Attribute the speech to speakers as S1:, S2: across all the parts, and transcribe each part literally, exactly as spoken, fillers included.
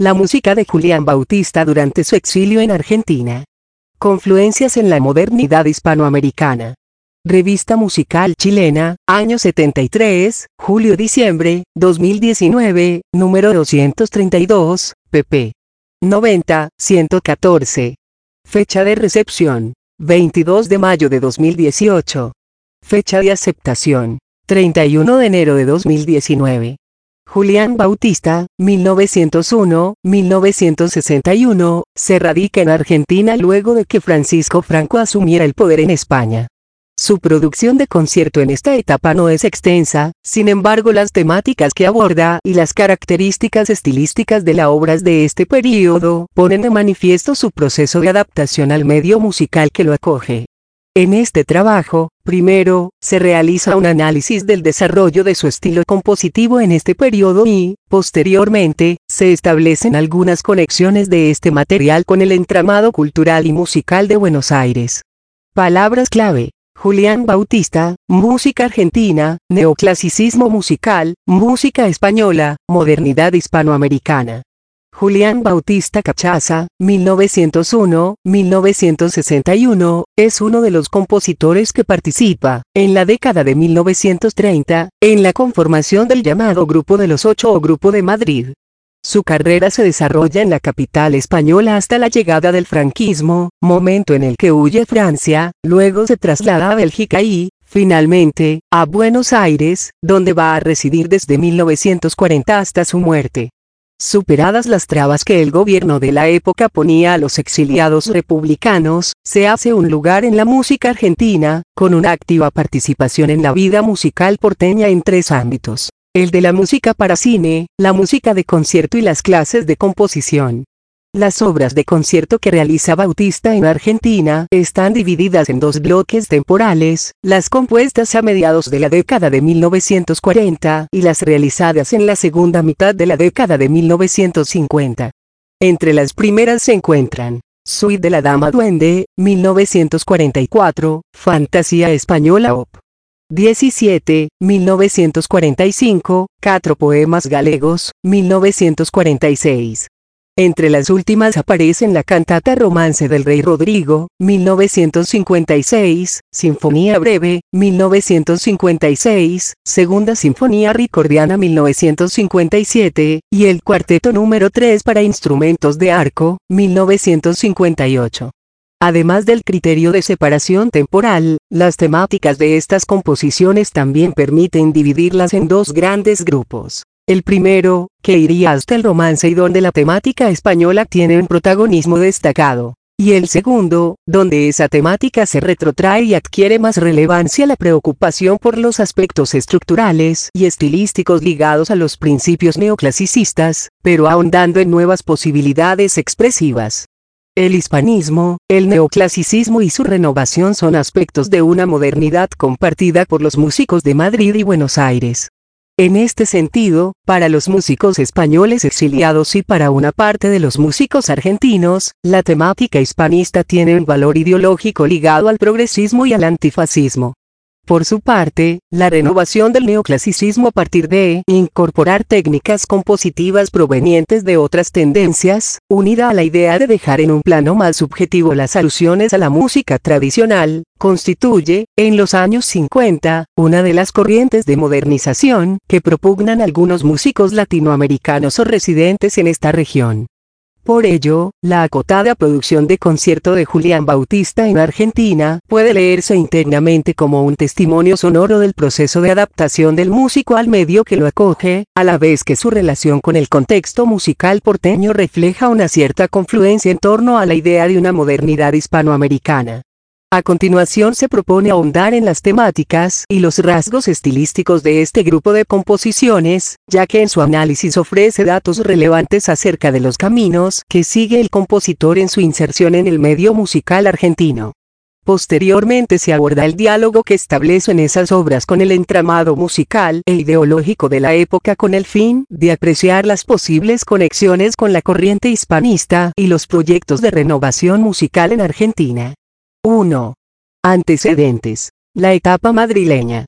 S1: la música de Julián Bautista durante su exilio en Argentina. Confluencias en la modernidad hispanoamericana. Revista musical chilena, año setenta y tres, julio-diciembre, dos mil diecinueve, número doscientos treinta y dos, pp. noventa, ciento catorce. Fecha de recepción, veintidós de mayo de dos mil dieciocho. Fecha de aceptación, treinta y uno de enero de dos mil diecinueve. Julián Bautista, mil novecientos uno a mil novecientos sesenta y uno, se radica en Argentina luego de que Francisco Franco asumiera el poder en España. Su producción de concierto en esta etapa no es extensa, sin embargo las temáticas que aborda y las características estilísticas de las obras de este período ponen de manifiesto su proceso de adaptación al medio musical que lo acoge. En este trabajo, primero, se realiza un análisis del desarrollo de su estilo compositivo en este periodo y, posteriormente, se establecen algunas conexiones de este material con el entramado cultural y musical de Buenos Aires. Palabras clave: Julián Bautista, música argentina, neoclasicismo musical, música española, modernidad hispanoamericana. Julián Bautista Cachaza, mil novecientos uno a mil novecientos sesenta y uno, es uno de los compositores que participa, en la década de mil novecientos treinta, en la conformación del llamado Grupo de los Ocho o Grupo de Madrid. Su carrera se desarrolla en la capital española hasta la llegada del franquismo, momento en el que huye a Francia, luego se traslada a Bélgica y, finalmente, a Buenos Aires, donde va a residir desde mil novecientos cuarenta hasta su muerte. Superadas las trabas que el gobierno de la época ponía a los exiliados republicanos, se hace un lugar en la música argentina, con una activa participación en la vida musical porteña en tres ámbitos: el de la música para cine, la música de concierto y las clases de composición. Las obras de concierto que realiza Bautista en Argentina están divididas en dos bloques temporales, las compuestas a mediados de la década de mil novecientos cuarenta y las realizadas en la segunda mitad de la década de mil novecientos cincuenta. Entre las primeras se encuentran Suite de la Dama Duende, mil novecientos cuarenta y cuatro, Fantasía Española op. diecisiete, mil novecientos cuarenta y cinco, Catro Poemas Galegos, mil novecientos cuarenta y seis. Entre las últimas aparecen la cantata Romance del Rey Rodrigo, mil novecientos cincuenta y seis, Sinfonía Breve, mil novecientos cincuenta y seis, Segunda Sinfonía Ricordiana mil novecientos cincuenta y siete, y el Cuarteto número tres para instrumentos de arco, mil novecientos cincuenta y ocho. Además del criterio de separación temporal, las temáticas de estas composiciones también permiten dividirlas en dos grandes grupos. El primero, que iría hasta el romance y donde la temática española tiene un protagonismo destacado. Y el segundo, donde esa temática se retrotrae y adquiere más relevancia la preocupación por los aspectos estructurales y estilísticos ligados a los principios neoclasicistas, pero ahondando en nuevas posibilidades expresivas. El hispanismo, el neoclasicismo y su renovación son aspectos de una modernidad compartida por los músicos de Madrid y Buenos Aires. En este sentido, para los músicos españoles exiliados y para una parte de los músicos argentinos, la temática hispanista tiene un valor ideológico ligado al progresismo y al antifascismo. Por su parte, la renovación del neoclasicismo a partir de incorporar técnicas compositivas provenientes de otras tendencias, unida a la idea de dejar en un plano más subjetivo las alusiones a la música tradicional, constituye, en los años cincuenta, una de las corrientes de modernización que propugnan algunos músicos latinoamericanos o residentes en esta región. Por ello, la acotada producción de concierto de Julián Bautista en Argentina puede leerse internamente como un testimonio sonoro del proceso de adaptación del músico al medio que lo acoge, a la vez que su relación con el contexto musical porteño refleja una cierta confluencia en torno a la idea de una modernidad hispanoamericana. A continuación se propone ahondar en las temáticas y los rasgos estilísticos de este grupo de composiciones, ya que en su análisis ofrece datos relevantes acerca de los caminos que sigue el compositor en su inserción en el medio musical argentino. Posteriormente se aborda el diálogo que establece en esas obras con el entramado musical e ideológico de la época con el fin de apreciar las posibles conexiones con la corriente hispanista y los proyectos de renovación musical en Argentina. uno. Antecedentes. La etapa madrileña.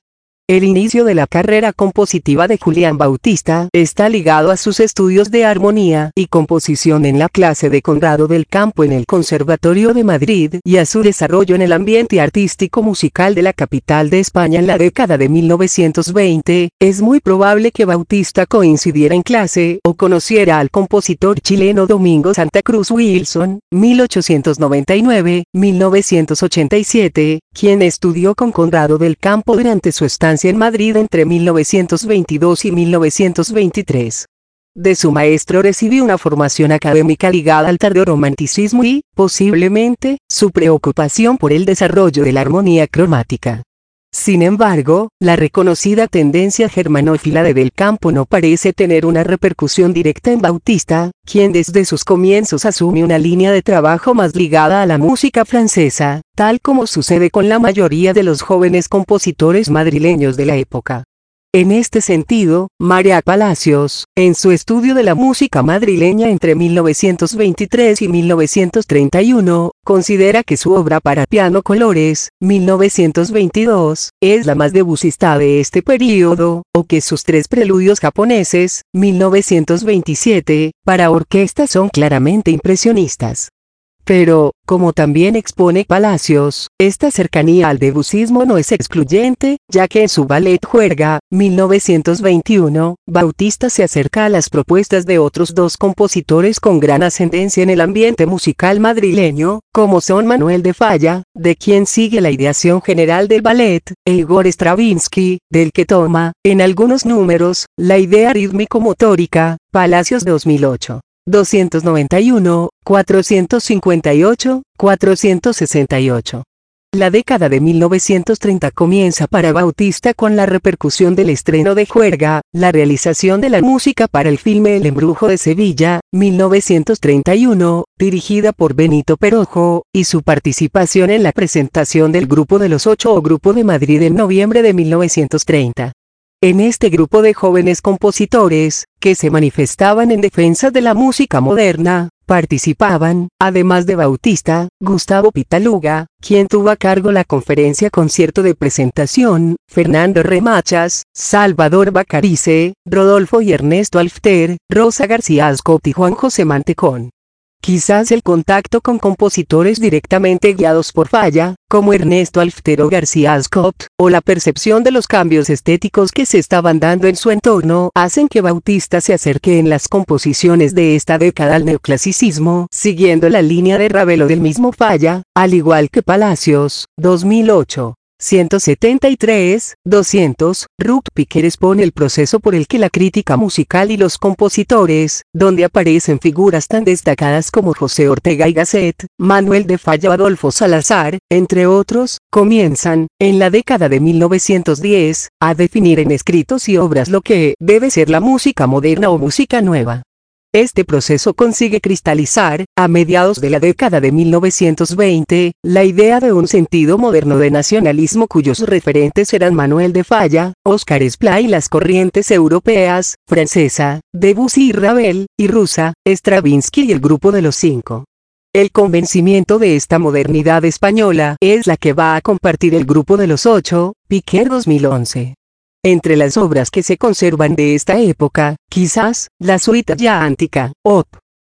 S1: El inicio de la carrera compositiva de Julián Bautista está ligado a sus estudios de armonía y composición en la clase de Conrado del Campo en el Conservatorio de Madrid y a su desarrollo en el ambiente artístico musical de la capital de España en la década de mil novecientos veinte. Es muy probable que Bautista coincidiera en clase o conociera al compositor chileno Domingo Santa Cruz Wilson, mil ochocientos noventa y nueve a mil novecientos ochenta y siete, quien estudió con Conrado del Campo durante su estancia en Madrid entre mil novecientos veintidós y mil novecientos veintitrés. De su maestro recibió una formación académica ligada al tardorromanticismo y, posiblemente, su preocupación por el desarrollo de la armonía cromática. Sin embargo, la reconocida tendencia germanófila de Del Campo no parece tener una repercusión directa en Bautista, quien desde sus comienzos asume una línea de trabajo más ligada a la música francesa, tal como sucede con la mayoría de los jóvenes compositores madrileños de la época. En este sentido, María Palacios, en su estudio de la música madrileña entre mil novecientos veintitrés y mil novecientos treinta y uno, considera que su obra para piano Colores, mil novecientos veintidós, es la más debusista de este período, o que sus tres preludios japoneses, mil novecientos veintisiete, para orquesta son claramente impresionistas. Pero, como también expone Palacios, esta cercanía al debussismo no es excluyente, ya que en su ballet Juerga, mil novecientos veintiuno, Bautista se acerca a las propuestas de otros dos compositores con gran ascendencia en el ambiente musical madrileño, como son Manuel de Falla, de quien sigue la ideación general del ballet, e Igor Stravinsky, del que toma, en algunos números, la idea rítmico-motórica. Palacios dos mil ocho. doscientos noventa y uno, cuatrocientos cincuenta y ocho, cuatrocientos sesenta y ocho. La década de mil novecientos treinta comienza para Bautista con la repercusión del estreno de Juerga, la realización de la música para el filme El Embrujo de Sevilla, mil novecientos treinta y uno, dirigida por Benito Perojo, y su participación en la presentación del Grupo de los Ocho o Grupo de Madrid en noviembre de mil novecientos treinta. En este grupo de jóvenes compositores, que se manifestaban en defensa de la música moderna, participaban, además de Bautista, Gustavo Pitaluga, quien tuvo a cargo la conferencia concierto de presentación, Fernando Remachas, Salvador Bacarice, Rodolfo y Ernesto Alfter, Rosa García Ascot y Juan José Mantecón. Quizás el contacto con compositores directamente guiados por Falla, como Ernesto Alfter o García Ascot, o la percepción de los cambios estéticos que se estaban dando en su entorno, hacen que Bautista se acerque en las composiciones de esta década al neoclasicismo, siguiendo la línea de Ravel o del mismo Falla, al igual que Palacios, dos mil ocho. ciento setenta y tres, doscientos, Ruth Piquer expone el proceso por el que la crítica musical y los compositores, donde aparecen figuras tan destacadas como José Ortega y Gasset, Manuel de Falla o Adolfo Salazar, entre otros, comienzan, en la década de mil novecientos diez, a definir en escritos y obras lo que debe ser la música moderna o música nueva. Este proceso consigue cristalizar, a mediados de la década de mil novecientos veinte, la idea de un sentido moderno de nacionalismo cuyos referentes eran Manuel de Falla, Oscar Esplá y las corrientes europeas, francesa, Debussy y Ravel, y rusa, Stravinsky y el Grupo de los Cinco. El convencimiento de esta modernidad española es la que va a compartir el Grupo de los Ocho, Piquer dos mil once. Entre las obras que se conservan de esta época, quizás, la Suite Gigantica, op.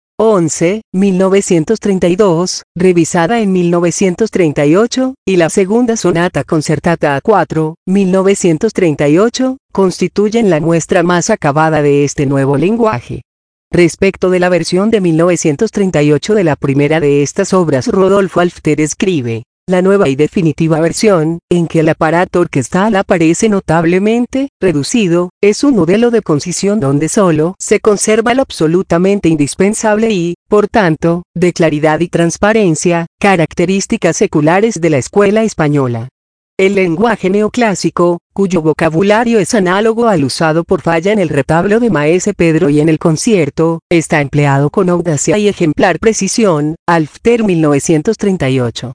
S1: once, mil novecientos treinta y dos, revisada en mil novecientos treinta y ocho, y la Segunda Sonata Concertata A cuatro, mil novecientos treinta y ocho, constituyen la muestra más acabada de este nuevo lenguaje. Respecto de la versión de mil novecientos treinta y ocho de la primera de estas obras, Rodolfo Alfter escribe: la nueva y definitiva versión, en que el aparato orquestal aparece notablemente reducido, es un modelo de concisión donde solo se conserva lo absolutamente indispensable y, por tanto, de claridad y transparencia, características seculares de la escuela española. El lenguaje neoclásico, cuyo vocabulario es análogo al usado por Falla en el retablo de Maese Pedro y en el concierto, está empleado con audacia y ejemplar precisión. Alfter mil novecientos treinta y ocho.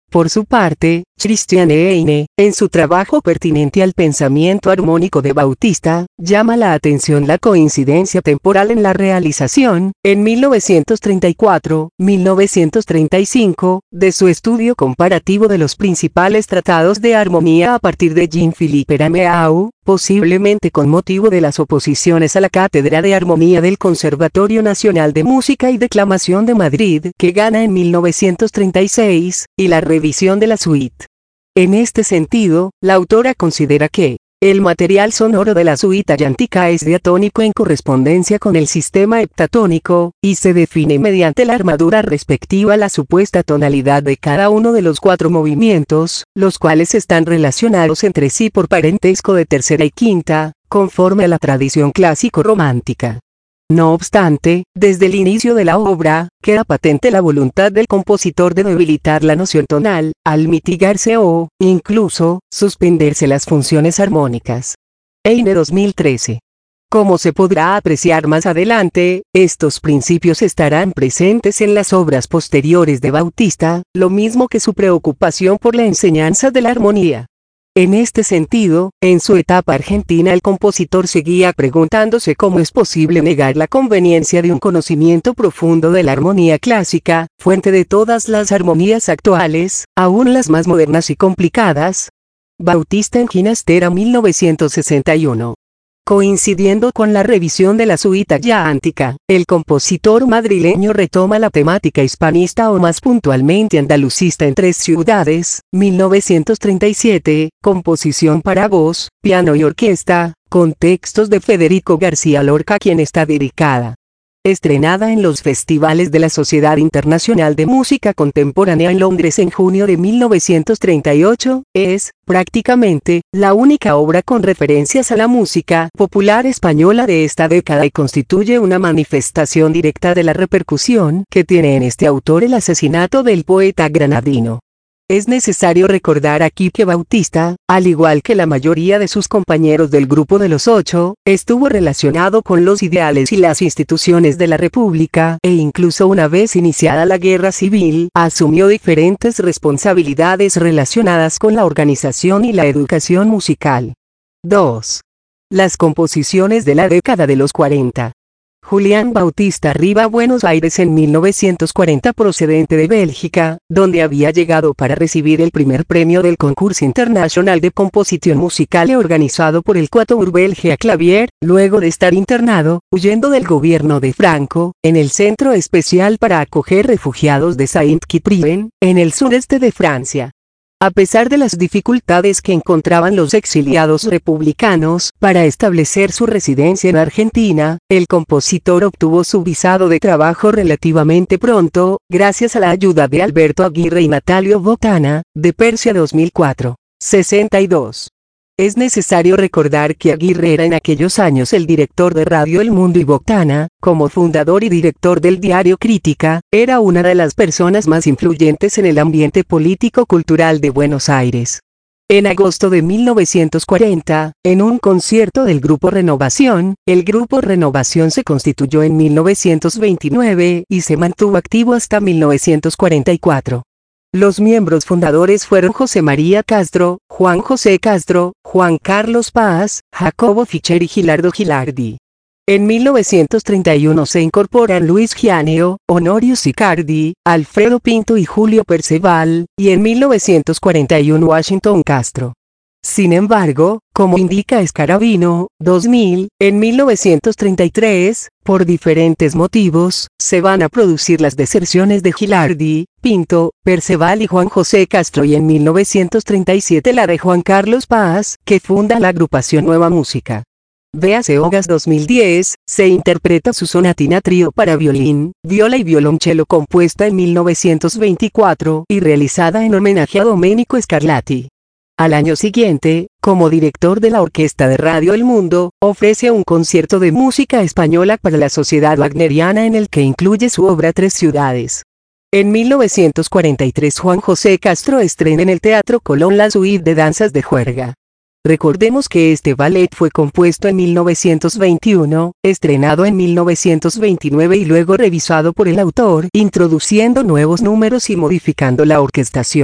S1: Por su parte, Christian Heine, en su trabajo pertinente al pensamiento armónico de Bautista, llama la atención la coincidencia temporal en la realización, en mil novecientos treinta y cuatro a mil novecientos treinta y cinco, de su estudio comparativo de los principales tratados de armonía a partir de Jean-Philippe Rameau, posiblemente con motivo de las oposiciones a la Cátedra de Armonía del Conservatorio Nacional de Música y Declamación de Madrid, que gana en mil novecientos treinta y seis, y la revisión de la suite. En este sentido, la autora considera que el material sonoro de la suite llántica es diatónico en correspondencia con el sistema heptatónico, y se define mediante la armadura respectiva a la supuesta tonalidad de cada uno de los cuatro movimientos, los cuales están relacionados entre sí por parentesco de tercera y quinta, conforme a la tradición clásico-romántica. No obstante, desde el inicio de la obra, queda patente la voluntad del compositor de debilitar la noción tonal, al mitigarse o, incluso, suspenderse las funciones armónicas. Heine dos mil trece. Como se podrá apreciar más adelante, estos principios estarán presentes en las obras posteriores de Bautista, lo mismo que su preocupación por la enseñanza de la armonía. En este sentido, en su etapa argentina el compositor seguía preguntándose cómo es posible negar la conveniencia de un conocimiento profundo de la armonía clásica, fuente de todas las armonías actuales, aún las más modernas y complicadas. Bautista en Ginastera mil novecientos sesenta y uno. Coincidiendo con la revisión de la suite llántica, el compositor madrileño retoma la temática hispanista o más puntualmente andalucista en Tres ciudades, mil novecientos treinta y siete, composición para voz, piano y orquesta, con textos de Federico García Lorca a quien está dedicada. Estrenada en los festivales de la Sociedad Internacional de Música Contemporánea en Londres en junio de mil novecientos treinta y ocho, es, prácticamente, la única obra con referencias a la música popular española de esta década y constituye una manifestación directa de la repercusión que tiene en este autor el asesinato del poeta granadino. Es necesario recordar aquí que Bautista, al igual que la mayoría de sus compañeros del Grupo de los Ocho, estuvo relacionado con los ideales y las instituciones de la República, e incluso una vez iniciada la Guerra Civil, asumió diferentes responsabilidades relacionadas con la organización y la educación musical. dos. Las composiciones de la década de los cuarenta. Julián Bautista arriba a Buenos Aires en mil novecientos cuarenta procedente de Bélgica, donde había llegado para recibir el primer premio del Concurso Internacional de Composición Musical organizado por el Quatuor Belge Clavier, luego de estar internado, huyendo del gobierno de Franco, en el Centro Especial para acoger refugiados de Saint-Cyprien, en el sureste de Francia. A pesar de las dificultades que encontraban los exiliados republicanos para establecer su residencia en Argentina, el compositor obtuvo su visado de trabajo relativamente pronto, gracias a la ayuda de Alberto Aguirre y Natalio Botana, de Persia dos mil cuatro. sesenta y dos. Es necesario recordar que Aguirre era en aquellos años el director de Radio El Mundo y Botana, como fundador y director del diario Crítica, era una de las personas más influyentes en el ambiente político-cultural de Buenos Aires. En agosto de mil novecientos cuarenta, en un concierto del Grupo Renovación, el Grupo Renovación se constituyó en mil novecientos veintinueve y se mantuvo activo hasta mil novecientos cuarenta y cuatro. Los miembros fundadores fueron José María Castro, Juan José Castro, Juan Carlos Paz, Jacobo Fischer y Gilardo Gilardi. En mil novecientos treinta y uno se incorporan Luis Gianeo, Honorio Sicardi, Alfredo Pinto y Julio Perceval, y en mil novecientos cuarenta y uno Washington Castro. Sin embargo, como indica Scarabino, dos mil, en mil novecientos treinta y tres, por diferentes motivos, se van a producir las deserciones de Gilardi, Pinto, Perceval y Juan José Castro y en mil novecientos treinta y siete la de Juan Carlos Paz, que funda la agrupación Nueva Música. Véase Ogas dos mil diez, se interpreta su sonatina trío para violín, viola y violonchelo compuesta en mil novecientos veinticuatro y realizada en homenaje a Domenico Scarlatti. Al año siguiente, como director de la Orquesta de Radio El Mundo, ofrece un concierto de música española para la Sociedad Wagneriana en el que incluye su obra Tres ciudades. En mil novecientos cuarenta y tres Juan José Castro estrena en el Teatro Colón la suite de danzas de juerga. Recordemos que este ballet fue compuesto en mil novecientos veintiuno, estrenado en mil novecientos veintinueve y luego revisado por el autor, introduciendo nuevos números y modificando la orquestación.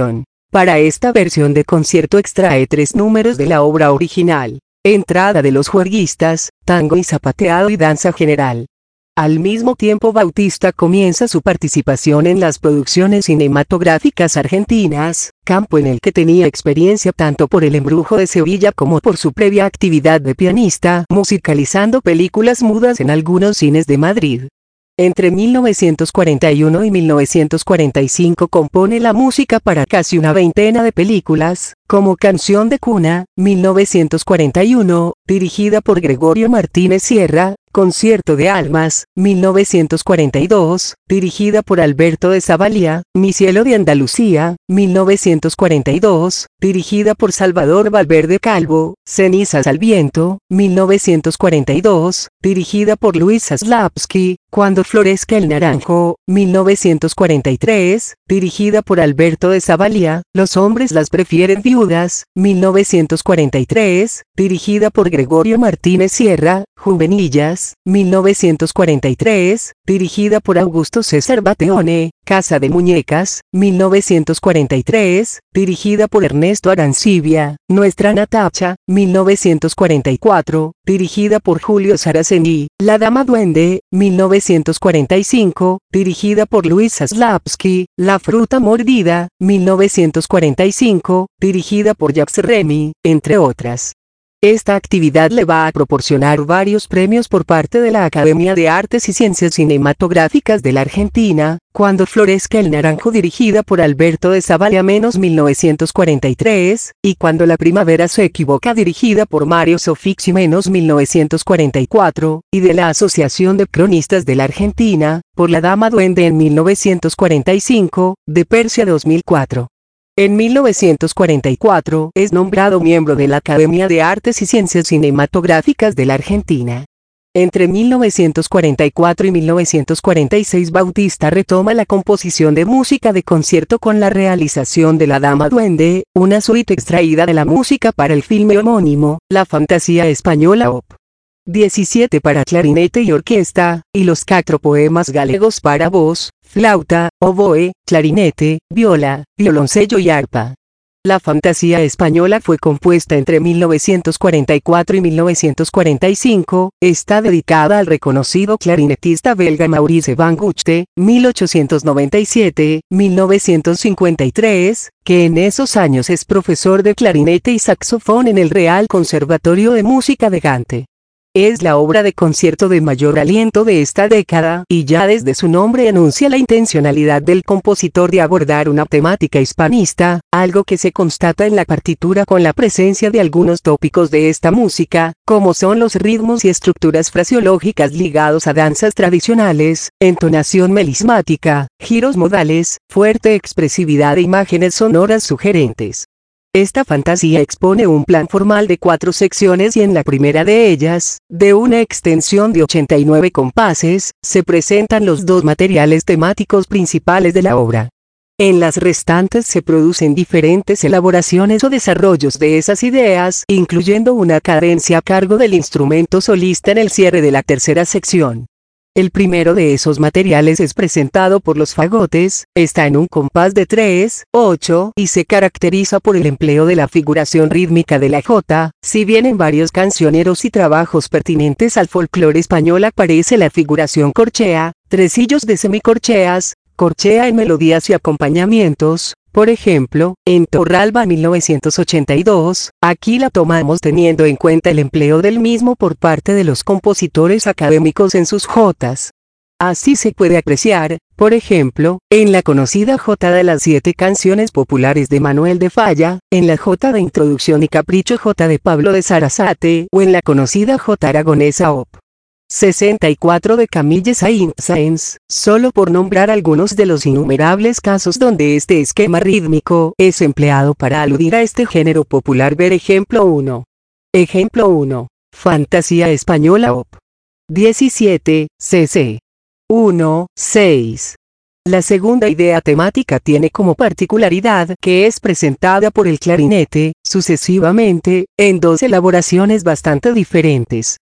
S1: Para esta versión de concierto extrae tres números de la obra original: entrada de los juerguistas, tango y zapateado y danza general. Al mismo tiempo Bautista comienza su participación en las producciones cinematográficas argentinas, campo en el que tenía experiencia tanto por El Embrujo de Sevilla como por su previa actividad de pianista, musicalizando películas mudas en algunos cines de Madrid. Entre mil novecientos cuarenta y uno y mil novecientos cuarenta y cinco compone la música para casi una veintena de películas, como Canción de Cuna, mil novecientos cuarenta y uno, dirigida por Gregorio Martínez Sierra; Concierto de Almas, mil novecientos cuarenta y dos, dirigida por Alberto de Zavalía; Mi cielo de Andalucía, mil novecientos cuarenta y dos, dirigida por Salvador Valverde Calvo; Cenizas al viento, mil novecientos cuarenta y dos, dirigida por Luis Saslavsky; Cuando florezca el naranjo, mil novecientos cuarenta y tres, dirigida por Alberto de Zavalía; Los hombres las prefieren viudas, mil novecientos cuarenta y tres, dirigida por Gregorio Martínez Sierra; Juvenillas, mil novecientos cuarenta y tres, dirigida por Augusto César Bateone; Casa de Muñecas, mil novecientos cuarenta y tres, dirigida por Ernesto Arancibia; Nuestra Natacha, mil novecientos cuarenta y cuatro, dirigida por Julio Saraceni; La Dama Duende, mil novecientos cuarenta y cinco, dirigida por Luis Saslavsky; La fruta mordida, mil novecientos cuarenta y cinco, dirigida por Jacques Remy, entre otras. Esta actividad le va a proporcionar varios premios por parte de la Academia de Artes y Ciencias Cinematográficas de la Argentina: Cuando florezca el naranjo, dirigida por Alberto de Zavalía menos mil novecientos cuarenta y tres, y Cuando la primavera se equivoca, dirigida por Mario Soffici menos mil novecientos cuarenta y cuatro, y de la Asociación de Cronistas de la Argentina, por La Dama Duende en mil novecientos cuarenta y cinco, de Persia dos mil cuatro. En mil novecientos cuarenta y cuatro es nombrado miembro de la Academia de Artes y Ciencias Cinematográficas de la Argentina. Entre mil novecientos cuarenta y cuatro y mil novecientos cuarenta y seis Bautista retoma la composición de música de concierto con la realización de La Dama Duende, una suite extraída de la música para el filme homónimo, La Fantasía Española op. diecisiete para clarinete y orquesta, y los cuatro poemas galegos para voz, flauta, oboe, clarinete, viola, violoncello y arpa. La Fantasía Española fue compuesta entre mil novecientos cuarenta y cuatro y mil novecientos cuarenta y cinco, está dedicada al reconocido clarinetista belga Maurice Van Guchte, mil ochocientos noventa y siete a mil novecientos cincuenta y tres, que en esos años es profesor de clarinete y saxofón en el Real Conservatorio de Música de Gante. Es la obra de concierto de mayor aliento de esta década, y ya desde su nombre anuncia la intencionalidad del compositor de abordar una temática hispanista, algo que se constata en la partitura con la presencia de algunos tópicos de esta música, como son los ritmos y estructuras fraseológicas ligados a danzas tradicionales, entonación melismática, giros modales, fuerte expresividad e imágenes sonoras sugerentes. Esta fantasía expone un plan formal de cuatro secciones y en la primera de ellas, de una extensión de ochenta y nueve compases, se presentan los dos materiales temáticos principales de la obra. En las restantes se producen diferentes elaboraciones o desarrollos de esas ideas, incluyendo una cadencia a cargo del instrumento solista en el cierre de la tercera sección. El primero de esos materiales es presentado por los fagotes, está en un compás de tres ocho y se caracteriza por el empleo de la figuración rítmica de la jota, si bien en varios cancioneros y trabajos pertinentes al folclore español aparece la figuración corchea, tresillos de semicorcheas, corchea en melodías y acompañamientos. Por ejemplo, en Torralba mil novecientos ochenta y dos, aquí la tomamos teniendo en cuenta el empleo del mismo por parte de los compositores académicos en sus jotas. Así se puede apreciar, por ejemplo, en la conocida Jota de las Siete Canciones Populares de Manuel de Falla, en la Jota de Introducción y Capricho Jota de Pablo de Sarasate, o en la conocida Jota aragonesa op. sesenta y cuatro de Camille Saint-Saëns, solo por nombrar algunos de los innumerables casos donde este esquema rítmico es empleado para aludir a este género popular. Ver ejemplo uno. Ejemplo uno. Fantasía Española op. diecisiete, C C. uno, seis. La segunda idea temática tiene como particularidad que es presentada por el clarinete, sucesivamente, en dos elaboraciones bastante diferentes.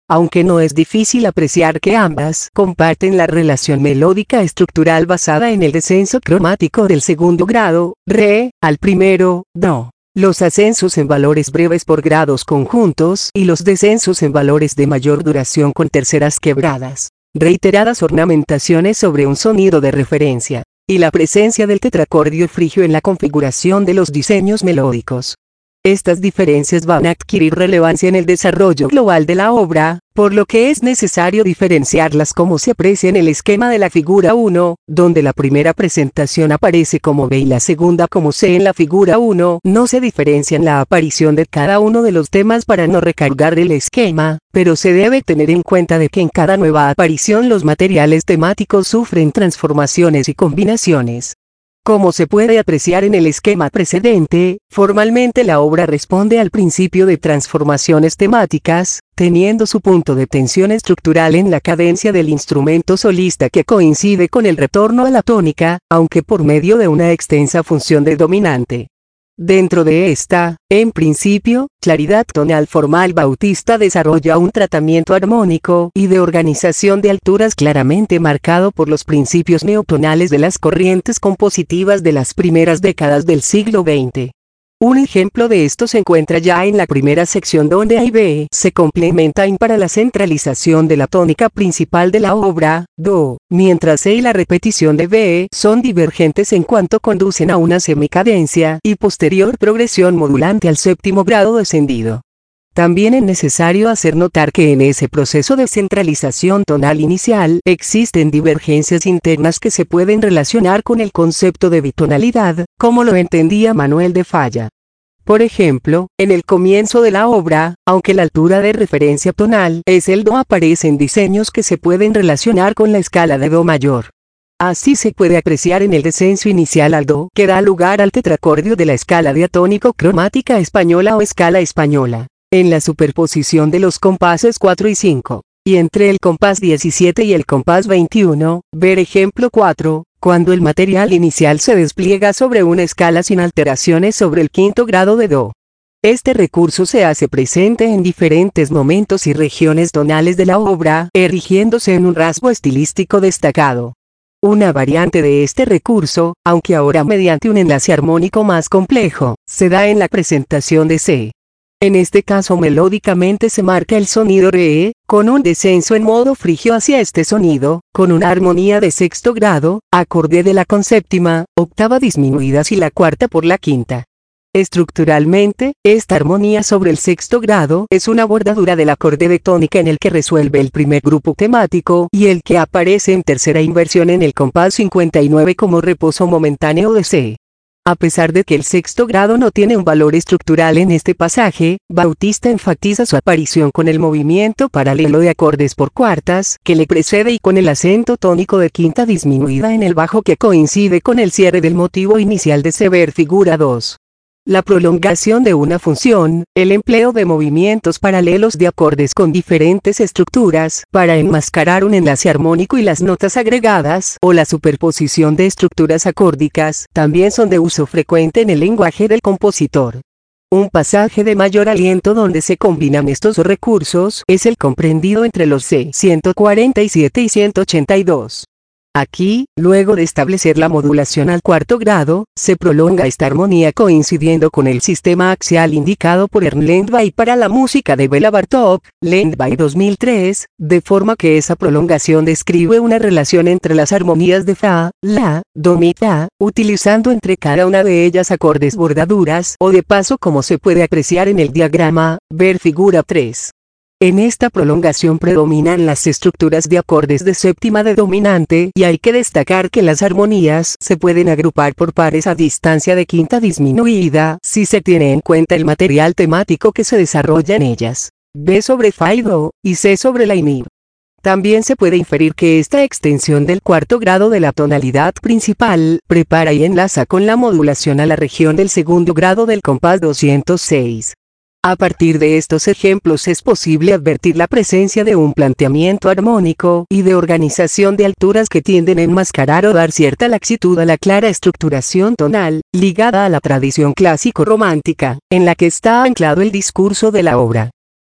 S1: aunque no es difícil apreciar que ambas comparten la relación melódica estructural basada en el descenso cromático del segundo grado, re, al primero, do. Los ascensos en valores breves por grados conjuntos y los descensos en valores de mayor duración con terceras quebradas. Reiteradas ornamentaciones sobre un sonido de referencia. Y la presencia del tetracordio frigio en la configuración de los diseños melódicos. Estas diferencias van a adquirir relevancia en el desarrollo global de la obra, por lo que es necesario diferenciarlas como se aprecia en el esquema de la figura uno, donde la primera presentación aparece como B y la segunda como C en la figura uno. No se diferencian la aparición de cada uno de los temas para no recargar el esquema, pero se debe tener en cuenta de que en cada nueva aparición los materiales temáticos sufren transformaciones y combinaciones. Como se puede apreciar en el esquema precedente, formalmente la obra responde al principio de transformaciones temáticas, teniendo su punto de tensión estructural en la cadencia del instrumento solista que coincide con el retorno a la tónica, aunque por medio de una extensa función de dominante. Dentro de esta, en principio, claridad tonal formal, Bautista desarrolla un tratamiento armónico y de organización de alturas claramente marcado por los principios neotonales de las corrientes compositivas de las primeras décadas del siglo veinte. Un ejemplo de esto se encuentra ya en la primera sección donde A y B se complementan para la centralización de la tónica principal de la obra, do, mientras C y la repetición de B son divergentes en cuanto conducen a una semicadencia y posterior progresión modulante al séptimo grado descendido. También es necesario hacer notar que en ese proceso de centralización tonal inicial existen divergencias internas que se pueden relacionar con el concepto de bitonalidad, como lo entendía Manuel de Falla. Por ejemplo, en el comienzo de la obra, aunque la altura de referencia tonal es el do, aparecen diseños que se pueden relacionar con la escala de do mayor. Así se puede apreciar en el descenso inicial al do que da lugar al tetracordio de la escala diatónico-cromática española o escala española. En la superposición de los compases cuatro y cinco, y entre el compás diecisiete y el compás veintiuno, ver ejemplo cuatro, cuando el material inicial se despliega sobre una escala sin alteraciones sobre el quinto grado de do. Este recurso se hace presente en diferentes momentos y regiones tonales de la obra, erigiéndose en un rasgo estilístico destacado. Una variante de este recurso, aunque ahora mediante un enlace armónico más complejo, se da en la presentación de C. En este caso melódicamente se marca el sonido re, con un descenso en modo frigio hacia este sonido, con una armonía de sexto grado, acorde de la con séptima, octava disminuidas y la cuarta por la quinta. Estructuralmente, esta armonía sobre el sexto grado es una bordadura del acorde de tónica en el que resuelve el primer grupo temático y el que aparece en tercera inversión en el compás cincuenta y nueve como reposo momentáneo de C. A pesar de que el sexto grado no tiene un valor estructural en este pasaje, Bautista enfatiza su aparición con el movimiento paralelo de acordes por cuartas que le precede y con el acento tónico de quinta disminuida en el bajo que coincide con el cierre del motivo inicial de C. Ver figura dos. La prolongación de una función, el empleo de movimientos paralelos de acordes con diferentes estructuras para enmascarar un enlace armónico y las notas agregadas, o la superposición de estructuras acórdicas, también son de uso frecuente en el lenguaje del compositor. Un pasaje de mayor aliento donde se combinan estos recursos es el comprendido entre los C ciento cuarenta y siete y ciento ochenta y dos. Aquí, luego de establecer la modulación al cuarto grado, se prolonga esta armonía coincidiendo con el sistema axial indicado por Ernst Lendvai para la música de Bela Bartók, Lendvai dos mil tres, de forma que esa prolongación describe una relación entre las armonías de Fa, La, Do Mi Ta, utilizando entre cada una de ellas acordes bordaduras o de paso como se puede apreciar en el diagrama, ver figura tres. En esta prolongación predominan las estructuras de acordes de séptima de dominante y hay que destacar que las armonías se pueden agrupar por pares a distancia de quinta disminuida si se tiene en cuenta el material temático que se desarrolla en ellas. B sobre Fa y Do, y C sobre La y Mi. También se puede inferir que esta extensión del cuarto grado de la tonalidad principal prepara y enlaza con la modulación a la región del segundo grado del compás doscientos seis. A partir de estos ejemplos es posible advertir la presencia de un planteamiento armónico y de organización de alturas que tienden a enmascarar o dar cierta laxitud a la clara estructuración tonal, ligada a la tradición clásico-romántica, en la que está anclado el discurso de la obra.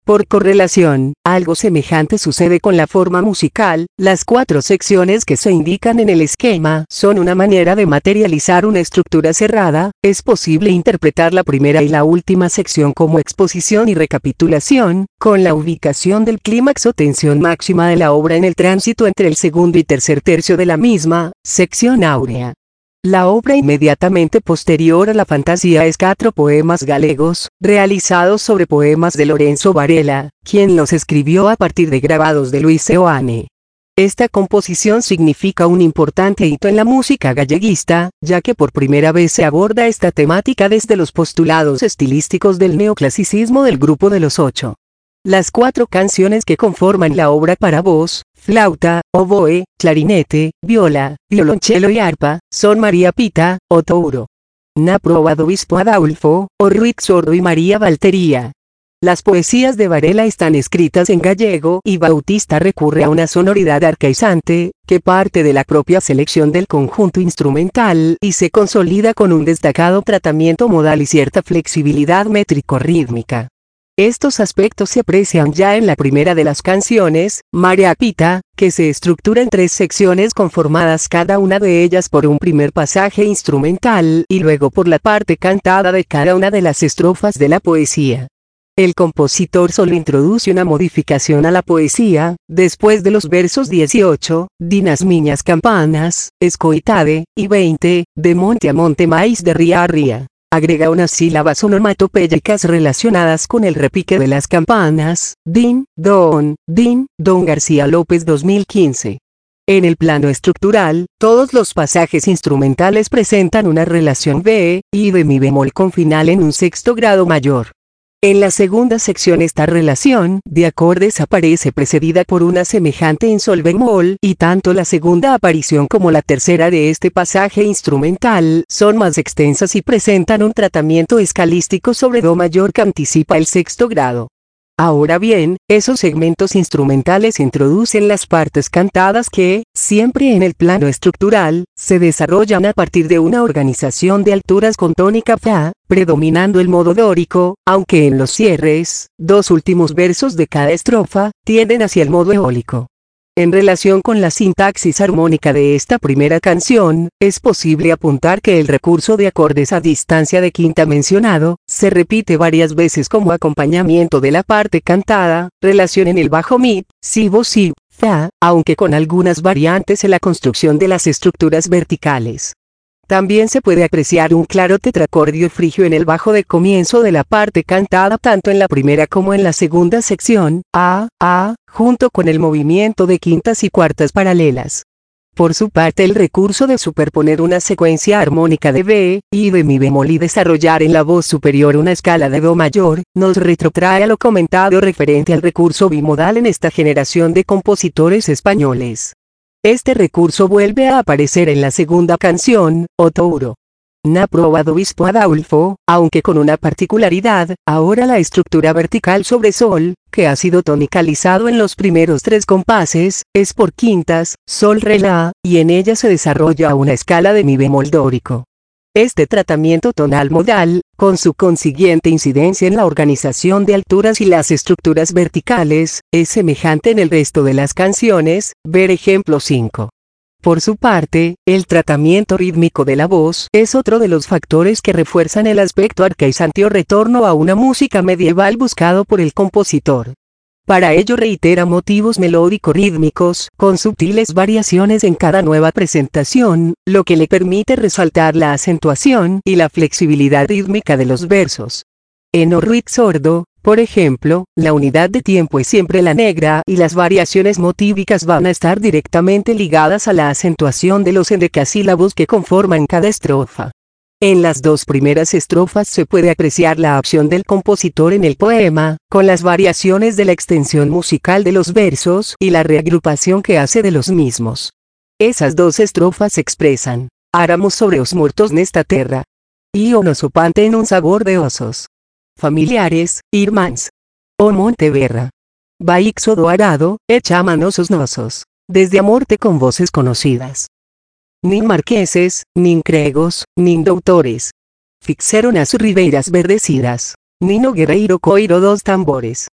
S1: Por correlación, algo semejante sucede con la forma musical. Las cuatro secciones que se indican en el esquema son una manera de materializar una estructura cerrada. Es posible interpretar la primera y la última sección como exposición y recapitulación, con la ubicación del clímax o tensión máxima de la obra en el tránsito entre el segundo y tercer tercio de la misma, sección áurea. La obra inmediatamente posterior a la fantasía es Catro poemas galegos, realizados sobre poemas de Lorenzo Varela, quien los escribió a partir de grabados de Luis Seoane. Esta composición significa un importante hito en la música galleguista, ya que por primera vez se aborda esta temática desde los postulados estilísticos del neoclasicismo del Grupo de los Ocho. Las cuatro canciones que conforman la obra para voz, flauta, oboe, clarinete, viola, violonchelo y arpa, son María Pita, o Touro. Na prova do Bispo Adolfo, o Ruiz Sordo y María Valtería. Las poesías de Varela están escritas en gallego y Bautista recurre a una sonoridad arcaizante, que parte de la propia selección del conjunto instrumental y se consolida con un destacado tratamiento modal y cierta flexibilidad métrico-rítmica. Estos aspectos se aprecian ya en la primera de las canciones, María Pita, que se estructura en tres secciones conformadas cada una de ellas por un primer pasaje instrumental y luego por la parte cantada de cada una de las estrofas de la poesía. El compositor solo introduce una modificación a la poesía, después de los versos dieciocho, Dinas miñas campanas, escoitade, y veinte, de monte a monte máis de ría a ría. Agrega unas sílabas onomatopéyicas relacionadas con el repique de las campanas, din, don, din, don García López dos mil quince. En el plano estructural, todos los pasajes instrumentales presentan una relación B, y de mi bemol con final en un sexto grado mayor. En la segunda sección esta relación de acordes aparece precedida por una semejante en sol bemol, y tanto la segunda aparición como la tercera de este pasaje instrumental son más extensas y presentan un tratamiento escalístico sobre do mayor que anticipa el sexto grado. Ahora bien, esos segmentos instrumentales introducen las partes cantadas que, siempre en el plano estructural, se desarrollan a partir de una organización de alturas con tónica fa, predominando el modo dórico, aunque en los cierres, dos últimos versos de cada estrofa, tienden hacia el modo eólico. En relación con la sintaxis armónica de esta primera canción, es posible apuntar que el recurso de acordes a distancia de quinta mencionado, se repite varias veces como acompañamiento de la parte cantada, relación en el bajo mi, si bo si, fa, aunque con algunas variantes en la construcción de las estructuras verticales. También se puede apreciar un claro tetracordio frigio en el bajo de comienzo de la parte cantada tanto en la primera como en la segunda sección, a, a, junto con el movimiento de quintas y cuartas paralelas. Por su parte el recurso de superponer una secuencia armónica de B, y de mi bemol y desarrollar en la voz superior una escala de do mayor, nos retrotrae a lo comentado referente al recurso bimodal en esta generación de compositores españoles. Este recurso vuelve a aparecer en la segunda canción, O Touro. Na prova do Bispo Adolfo, aunque con una particularidad, ahora la estructura vertical sobre sol, que ha sido tonicalizado en los primeros tres compases, es por quintas, sol re la, y en ella se desarrolla una escala de mi bemol dórico. Este tratamiento tonal modal, con su consiguiente incidencia en la organización de alturas y las estructuras verticales, es semejante en el resto de las canciones, ver ejemplo cinco. Por su parte, el tratamiento rítmico de la voz es otro de los factores que refuerzan el aspecto arcaizante o retorno a una música medieval buscado por el compositor. Para ello reitera motivos melódico-rítmicos, con sutiles variaciones en cada nueva presentación, lo que le permite resaltar la acentuación y la flexibilidad rítmica de los versos. En O Ruiz Sordo, por ejemplo, la unidad de tiempo es siempre la negra y las variaciones motívicas van a estar directamente ligadas a la acentuación de los endecasílabos que conforman cada estrofa. En las dos primeras estrofas se puede apreciar la acción del compositor en el poema, con las variaciones de la extensión musical de los versos y la reagrupación que hace de los mismos. Esas dos estrofas expresan, áramos sobre os mortos nesta terra, y o nos opante en un sabor de osos. Familiares, irmáns. O Monteverra. Baixo do arado, e chámanos os nosos, desde a morte con voces conocidas. Nin marqueses, nin cregos, nin doutores. Fixeron as ribeiras verdecidas, nin o guerreiro coiro dos tambores.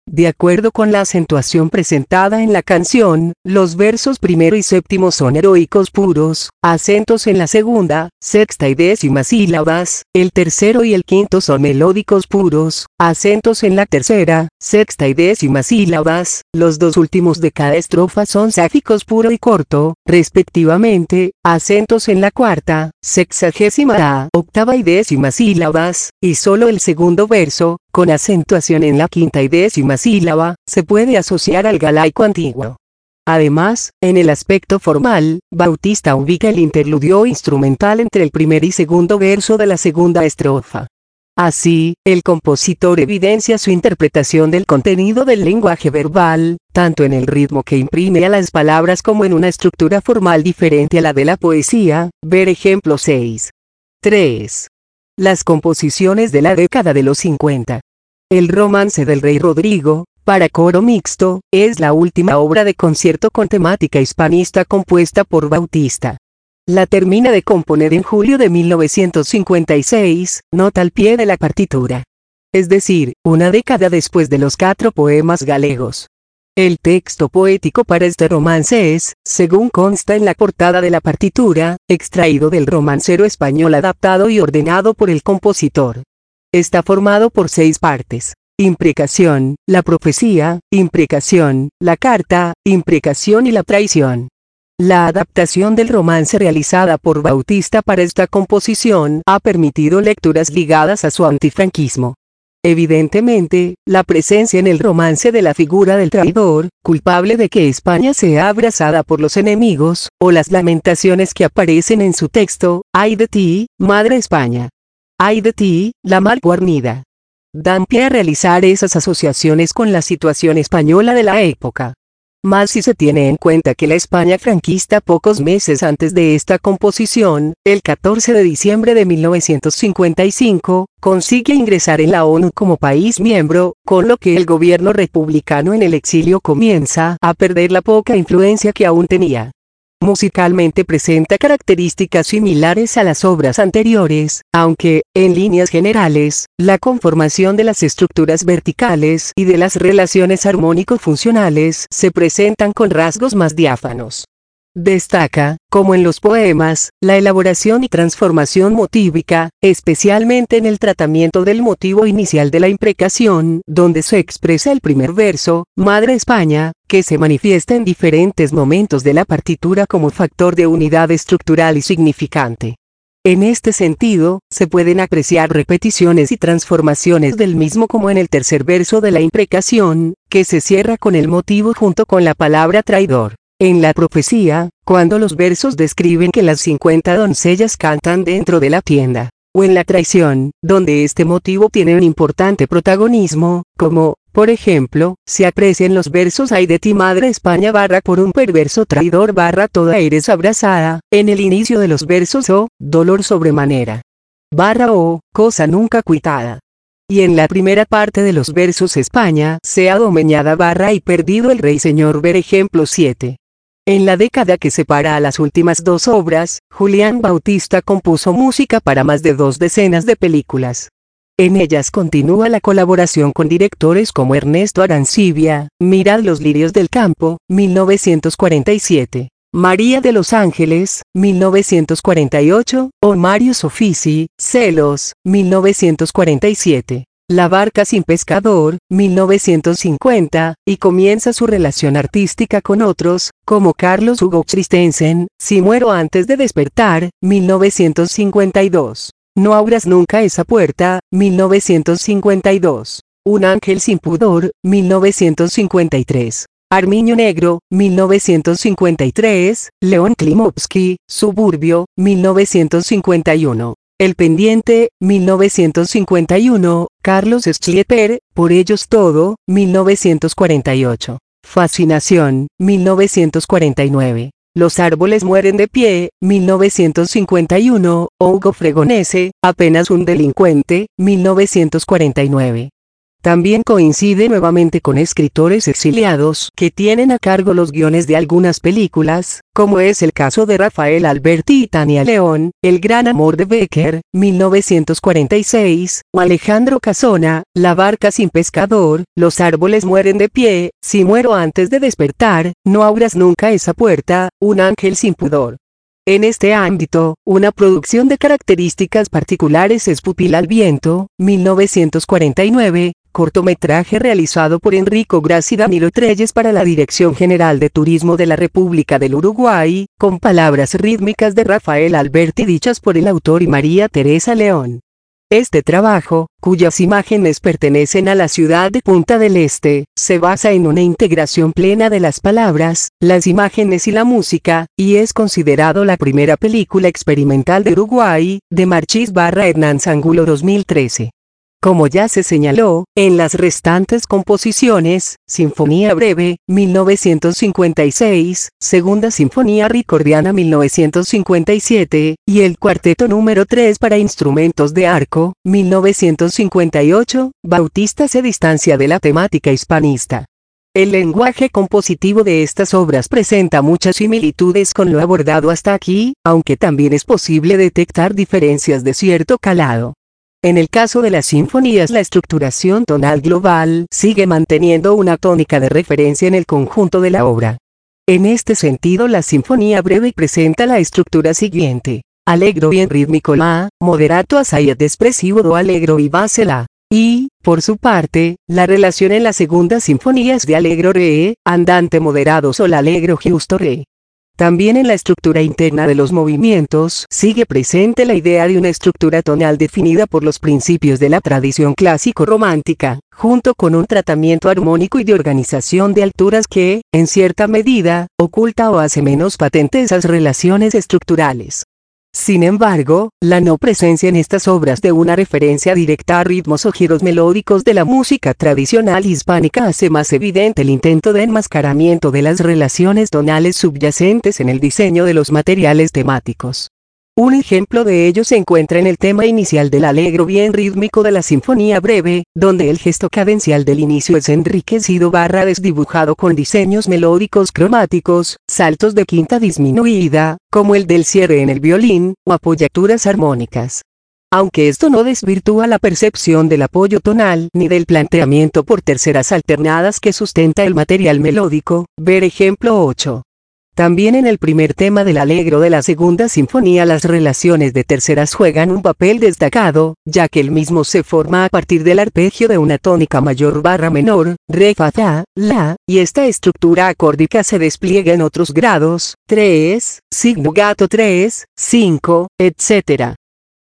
S1: De acuerdo con la acentuación presentada en la canción, los versos primero y séptimo son heroicos puros, acentos en la segunda, sexta y décima sílabas, el tercero y el quinto son melódicos puros, acentos en la tercera, sexta y décima sílabas, los dos últimos de cada estrofa son sáficos puro y corto, respectivamente, acentos en la cuarta, sexagésima, octava y décima sílabas, y solo el segundo verso, con acentuación en la quinta y décima sílaba, se puede asociar al galaico antiguo. Además, en el aspecto formal, Bautista ubica el interludio instrumental entre el primer y segundo verso de la segunda estrofa. Así, el compositor evidencia su interpretación del contenido del lenguaje verbal, tanto en el ritmo que imprime a las palabras como en una estructura formal diferente a la de la poesía, ver ejemplo seis. tres. Las composiciones de la década de los cincuenta. El romance del rey Rodrigo, para coro mixto, es la última obra de concierto con temática hispanista compuesta por Bautista. La termina de componer en julio de mil novecientos cincuenta y seis, nota al pie de la partitura. Es decir, una década después de los cuatro poemas galegos. El texto poético para este romance es, según consta en la portada de la partitura, extraído del romancero español adaptado y ordenado por el compositor. Está formado por seis partes: imprecación, la profecía, imprecación, la carta, imprecación y la traición. La adaptación del romance realizada por Bautista para esta composición ha permitido lecturas ligadas a su antifranquismo. Evidentemente, la presencia en el romance de la figura del traidor, culpable de que España sea abrazada por los enemigos, o las lamentaciones que aparecen en su texto, «Ay de ti, madre España! ¡Ay de ti, la mal guarnida!», dan pie a realizar esas asociaciones con la situación española de la época. Más si se tiene en cuenta que la España franquista pocos meses antes de esta composición, el catorce de diciembre de mil novecientos cincuenta y cinco, consigue ingresar en la ONU como país miembro, con lo que el gobierno republicano en el exilio comienza a perder la poca influencia que aún tenía. Musicalmente presenta características similares a las obras anteriores, aunque, en líneas generales, la conformación de las estructuras verticales y de las relaciones armónico-funcionales se presentan con rasgos más diáfanos. Destaca, como en los poemas, la elaboración y transformación motívica, especialmente en el tratamiento del motivo inicial de la imprecación, donde se expresa el primer verso, Madre España, que se manifiesta en diferentes momentos de la partitura como factor de unidad estructural y significante. En este sentido, se pueden apreciar repeticiones y transformaciones del mismo como en el tercer verso de la imprecación, que se cierra con el motivo junto con la palabra traidor. En la profecía, cuando los versos describen que las cincuenta doncellas cantan dentro de la tienda, o en la traición, donde este motivo tiene un importante protagonismo, como, por ejemplo, se aprecian los versos «Ay de ti madre España» barra «por un perverso traidor» barra «toda eres abrazada», en el inicio de los versos «oh, dolor sobremanera» barra «oh, cosa nunca cuitada». Y en la primera parte de los versos «España sea domeñada» barra «y perdido el rey señor» ver ejemplo siete. En la década que separa a las últimas dos obras, Julián Bautista compuso música para más de dos decenas de películas. En ellas continúa la colaboración con directores como Ernesto Arancibia, Mirad los lirios del campo, mil novecientos cuarenta y siete, María de los Ángeles, mil novecientos cuarenta y ocho, o Mario Soffici, Celos, mil novecientos cuarenta y siete. La barca sin pescador, mil novecientos cincuenta, y comienza su relación artística con otros, como Carlos Hugo Christensen, Si muero antes de despertar, mil novecientos cincuenta y dos. No abras nunca esa puerta, mil novecientos cincuenta y dos. Un ángel sin pudor, mil novecientos cincuenta y tres. Armiño Negro, mil novecientos cincuenta y tres, León Klimovsky, Suburbio, mil novecientos cincuenta y uno. El pendiente, mil novecientos cincuenta y uno, Carlos Schlieper, Por ellos todo, mil novecientos cuarenta y ocho. Fascinación, mil novecientos cuarenta y nueve. Los árboles mueren de pie, mil novecientos cincuenta y uno, Hugo Fregonese, Apenas un delincuente, mil novecientos cuarenta y nueve. También coincide nuevamente con escritores exiliados que tienen a cargo los guiones de algunas películas, como es el caso de Rafael Alberti y Tania León, El gran amor de Becker, mil novecientos cuarenta y seis, o Alejandro Casona, La barca sin pescador, Los árboles mueren de pie, Si muero antes de despertar, No abras nunca esa puerta, Un ángel sin pudor. En este ámbito, una producción de características particulares es Pupila al viento, mil novecientos cuarenta y nueve, cortometraje realizado por Enrico Grassi y Danilo Trelles para la Dirección General de Turismo de la República del Uruguay, con palabras rítmicas de Rafael Alberti dichas por el autor y María Teresa León. Este trabajo, cuyas imágenes pertenecen a la ciudad de Punta del Este, se basa en una integración plena de las palabras, las imágenes y la música, y es considerado la primera película experimental de Uruguay, de Marchís barra Hernán Angulo dos mil trece. Como ya se señaló, en las restantes composiciones, Sinfonía Breve, mil novecientos cincuenta y seis, Segunda Sinfonía Ricordiana mil novecientos cincuenta y siete, y el Cuarteto número tres para instrumentos de arco, mil novecientos cincuenta y ocho, Bautista se distancia de la temática hispanista. El lenguaje compositivo de estas obras presenta muchas similitudes con lo abordado hasta aquí, aunque también es posible detectar diferencias de cierto calado. En el caso de las sinfonías, la estructuración tonal global sigue manteniendo una tónica de referencia en el conjunto de la obra. En este sentido, la Sinfonía Breve presenta la estructura siguiente: allegro bien rítmico la, moderato assai espressivo do allegro vivace la. Y, por su parte, la relación en la segunda sinfonía es de allegro re, andante moderado sol allegro giusto re. También en la estructura interna de los movimientos sigue presente la idea de una estructura tonal definida por los principios de la tradición clásico-romántica, junto con un tratamiento armónico y de organización de alturas que, en cierta medida, oculta o hace menos patente esas relaciones estructurales. Sin embargo, la no presencia en estas obras de una referencia directa a ritmos o giros melódicos de la música tradicional hispánica hace más evidente el intento de enmascaramiento de las relaciones tonales subyacentes en el diseño de los materiales temáticos. Un ejemplo de ello se encuentra en el tema inicial del allegro bien rítmico de la Sinfonía Breve, donde el gesto cadencial del inicio es enriquecido barra desdibujado con diseños melódicos cromáticos, saltos de quinta disminuida, como el del cierre en el violín, o apoyaturas armónicas. Aunque esto no desvirtúa la percepción del apoyo tonal ni del planteamiento por terceras alternadas que sustenta el material melódico, ver ejemplo ocho. También en el primer tema del allegro de la segunda sinfonía las relaciones de terceras juegan un papel destacado, ya que el mismo se forma a partir del arpegio de una tónica mayor barra menor, re fa fa, la, y esta estructura acórdica se despliega en otros grados, tres, signo gato tres, cinco, etcétera.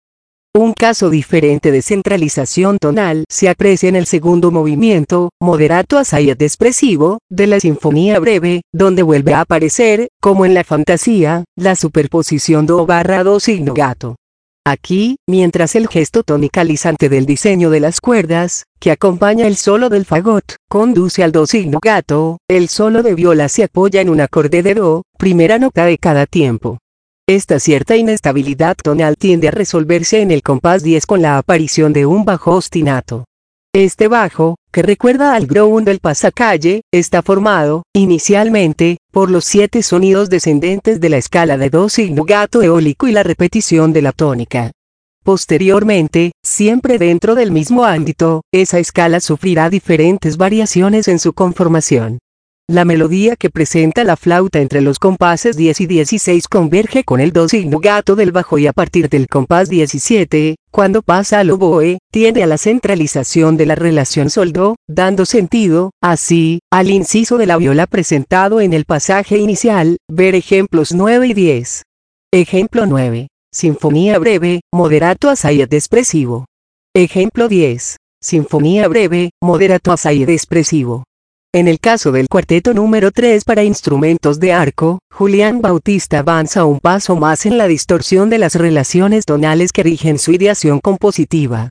S1: Un caso diferente de centralización tonal se aprecia en el segundo movimiento, moderato assai espressivo, de la Sinfonía Breve, donde vuelve a aparecer, como en la fantasía, la superposición do barra do signo gato. Aquí, mientras el gesto tonicalizante del diseño de las cuerdas, que acompaña el solo del fagot, conduce al do signo gato, el solo de viola se apoya en un acorde de do, primera nota de cada tiempo. Esta cierta inestabilidad tonal tiende a resolverse en el compás diez con la aparición de un bajo ostinato. Este bajo, que recuerda al ground del pasacalle, está formado, inicialmente, por los siete sonidos descendentes de la escala de do signo gato eólico y la repetición de la tónica. Posteriormente, siempre dentro del mismo ámbito, esa escala sufrirá diferentes variaciones en su conformación. La melodía que presenta la flauta entre los compases diez y dieciséis converge con el do signo gato del bajo y a partir del compás diecisiete, cuando pasa al oboe, tiende a la centralización de la relación sol-do, dando sentido, así, al inciso de la viola presentado en el pasaje inicial, ver ejemplos nueve y diez. Ejemplo nueve. Sinfonía Breve, moderato assai espressivo. Ejemplo diez. Sinfonía Breve, moderato assai espressivo. En el caso del cuarteto número tres para instrumentos de arco, Julián Bautista avanza un paso más en la distorsión de las relaciones tonales que rigen su ideación compositiva.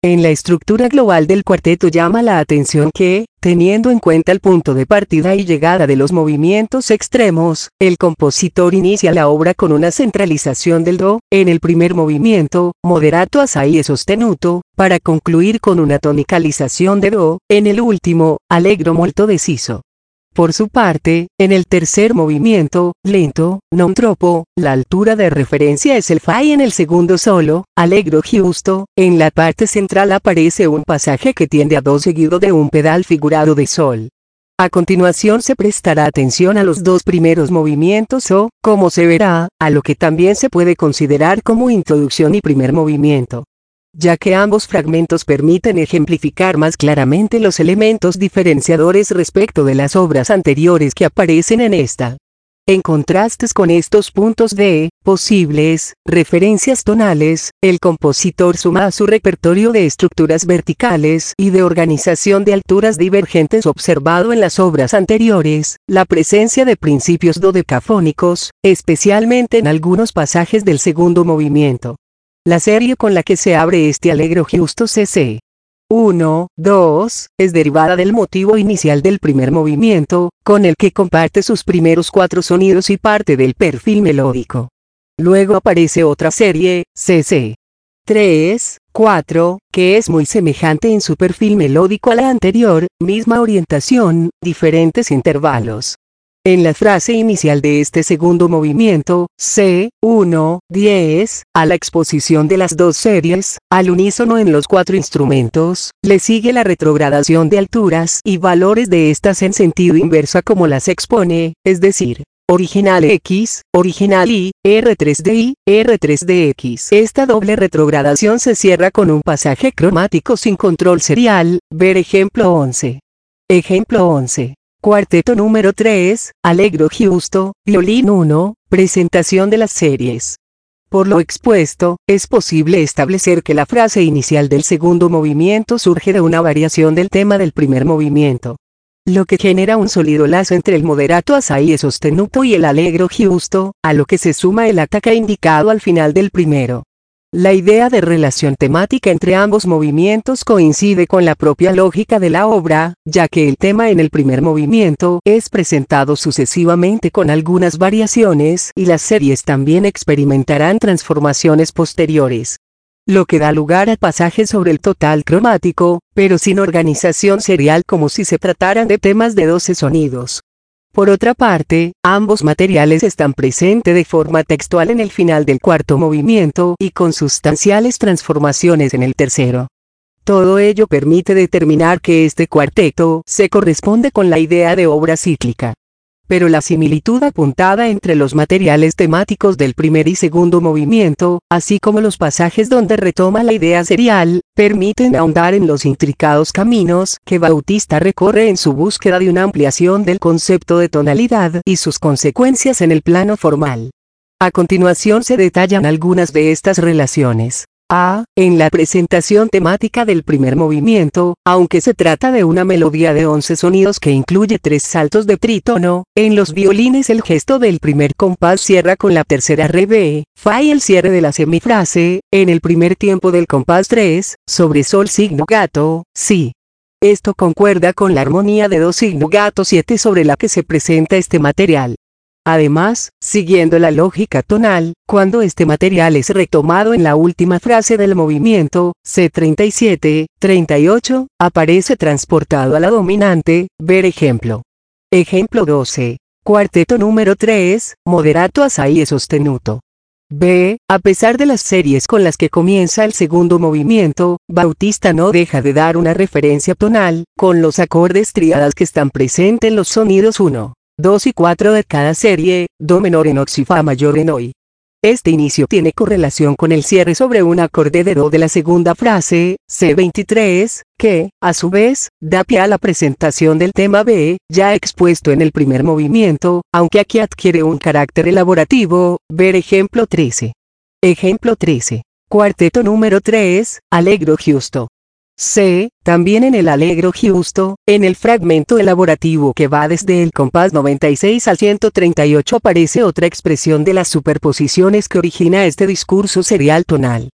S1: En la estructura global del cuarteto llama la atención que, teniendo en cuenta el punto de partida y llegada de los movimientos extremos, el compositor inicia la obra con una centralización del do, en el primer movimiento, moderato assai e sostenuto, para concluir con una tonicalización de do, en el último, allegro molto deciso. Por su parte, en el tercer movimiento, lento, non troppo, la altura de referencia es el fa y en el segundo solo, allegro giusto, en la parte central aparece un pasaje que tiende a do seguido de un pedal figurado de sol. A continuación se prestará atención a los dos primeros movimientos o, como se verá, a lo que también se puede considerar como introducción y primer movimiento, ya que ambos fragmentos permiten ejemplificar más claramente los elementos diferenciadores respecto de las obras anteriores que aparecen en esta. En contrastes con estos puntos de posibles referencias tonales, el compositor suma a su repertorio de estructuras verticales y de organización de alturas divergentes observado en las obras anteriores, la presencia de principios dodecafónicos, especialmente en algunos pasajes del segundo movimiento. La serie con la que se abre este allegro giusto C C uno, dos, es derivada del motivo inicial del primer movimiento, con el que comparte sus primeros cuatro sonidos y parte del perfil melódico. Luego aparece otra serie, C C tres, cuatro, que es muy semejante en su perfil melódico a la anterior, misma orientación, diferentes intervalos. En la frase inicial de este segundo movimiento, C uno, diez, a la exposición de las dos series, al unísono en los cuatro instrumentos, le sigue la retrogradación de alturas y valores de estas en sentido inversa como las expone, es decir, original X, original Y, R tres de Y, R tres de X. Esta doble retrogradación se cierra con un pasaje cromático sin control serial, ver ejemplo once. Ejemplo once. Cuarteto número tres, allegro giusto, violín uno, presentación de las series. Por lo expuesto, es posible establecer que la frase inicial del segundo movimiento surge de una variación del tema del primer movimiento, lo que genera un sólido lazo entre el moderato assai e sostenuto y el allegro giusto, a lo que se suma el attacca indicado al final del primero. La idea de relación temática entre ambos movimientos coincide con la propia lógica de la obra, ya que el tema en el primer movimiento es presentado sucesivamente con algunas variaciones y las series también experimentarán transformaciones posteriores, lo que da lugar a pasajes sobre el total cromático, pero sin organización serial como si se trataran de temas de doce sonidos. Por otra parte, ambos materiales están presentes de forma textual en el final del cuarto movimiento y con sustanciales transformaciones en el tercero. Todo ello permite determinar que este cuarteto se corresponde con la idea de obra cíclica. Pero la similitud apuntada entre los materiales temáticos del primer y segundo movimiento, así como los pasajes donde retoma la idea serial, permiten ahondar en los intricados caminos que Bautista recorre en su búsqueda de una ampliación del concepto de tonalidad y sus consecuencias en el plano formal. A continuación se detallan algunas de estas relaciones. A. En la presentación temática del primer movimiento, aunque se trata de una melodía de once sonidos que incluye tres saltos de trítono, en los violines el gesto del primer compás cierra con la tercera re fa y el cierre de la semifrase, en el primer tiempo del compás tres, sobre sol signo gato, si. Esto concuerda con la armonía de do signo gato siete sobre la que se presenta este material. Además, siguiendo la lógica tonal, cuando este material es retomado en la última frase del movimiento, C treinta y siete, treinta y ocho, aparece transportado a la dominante, ver ejemplo. Ejemplo doce. Cuarteto número tres, moderato assai e sostenuto. B. A pesar de las series con las que comienza el segundo movimiento, Bautista no deja de dar una referencia tonal, con los acordes tríadas que están presentes en los sonidos uno, dos y cuatro de cada serie, do menor en ox y fa mayor en oi. Este inicio tiene correlación con el cierre sobre un acorde de do de la segunda frase, C veintitrés, que, a su vez, da pie a la presentación del tema B, ya expuesto en el primer movimiento, aunque aquí adquiere un carácter elaborativo, ver ejemplo trece. Ejemplo trece. Cuarteto número tres, allegro giusto. C. También en el allegro giusto, en el fragmento elaborativo que va desde el compás noventa y seis al ciento treinta y ocho aparece otra expresión de las superposiciones que origina este discurso serial tonal.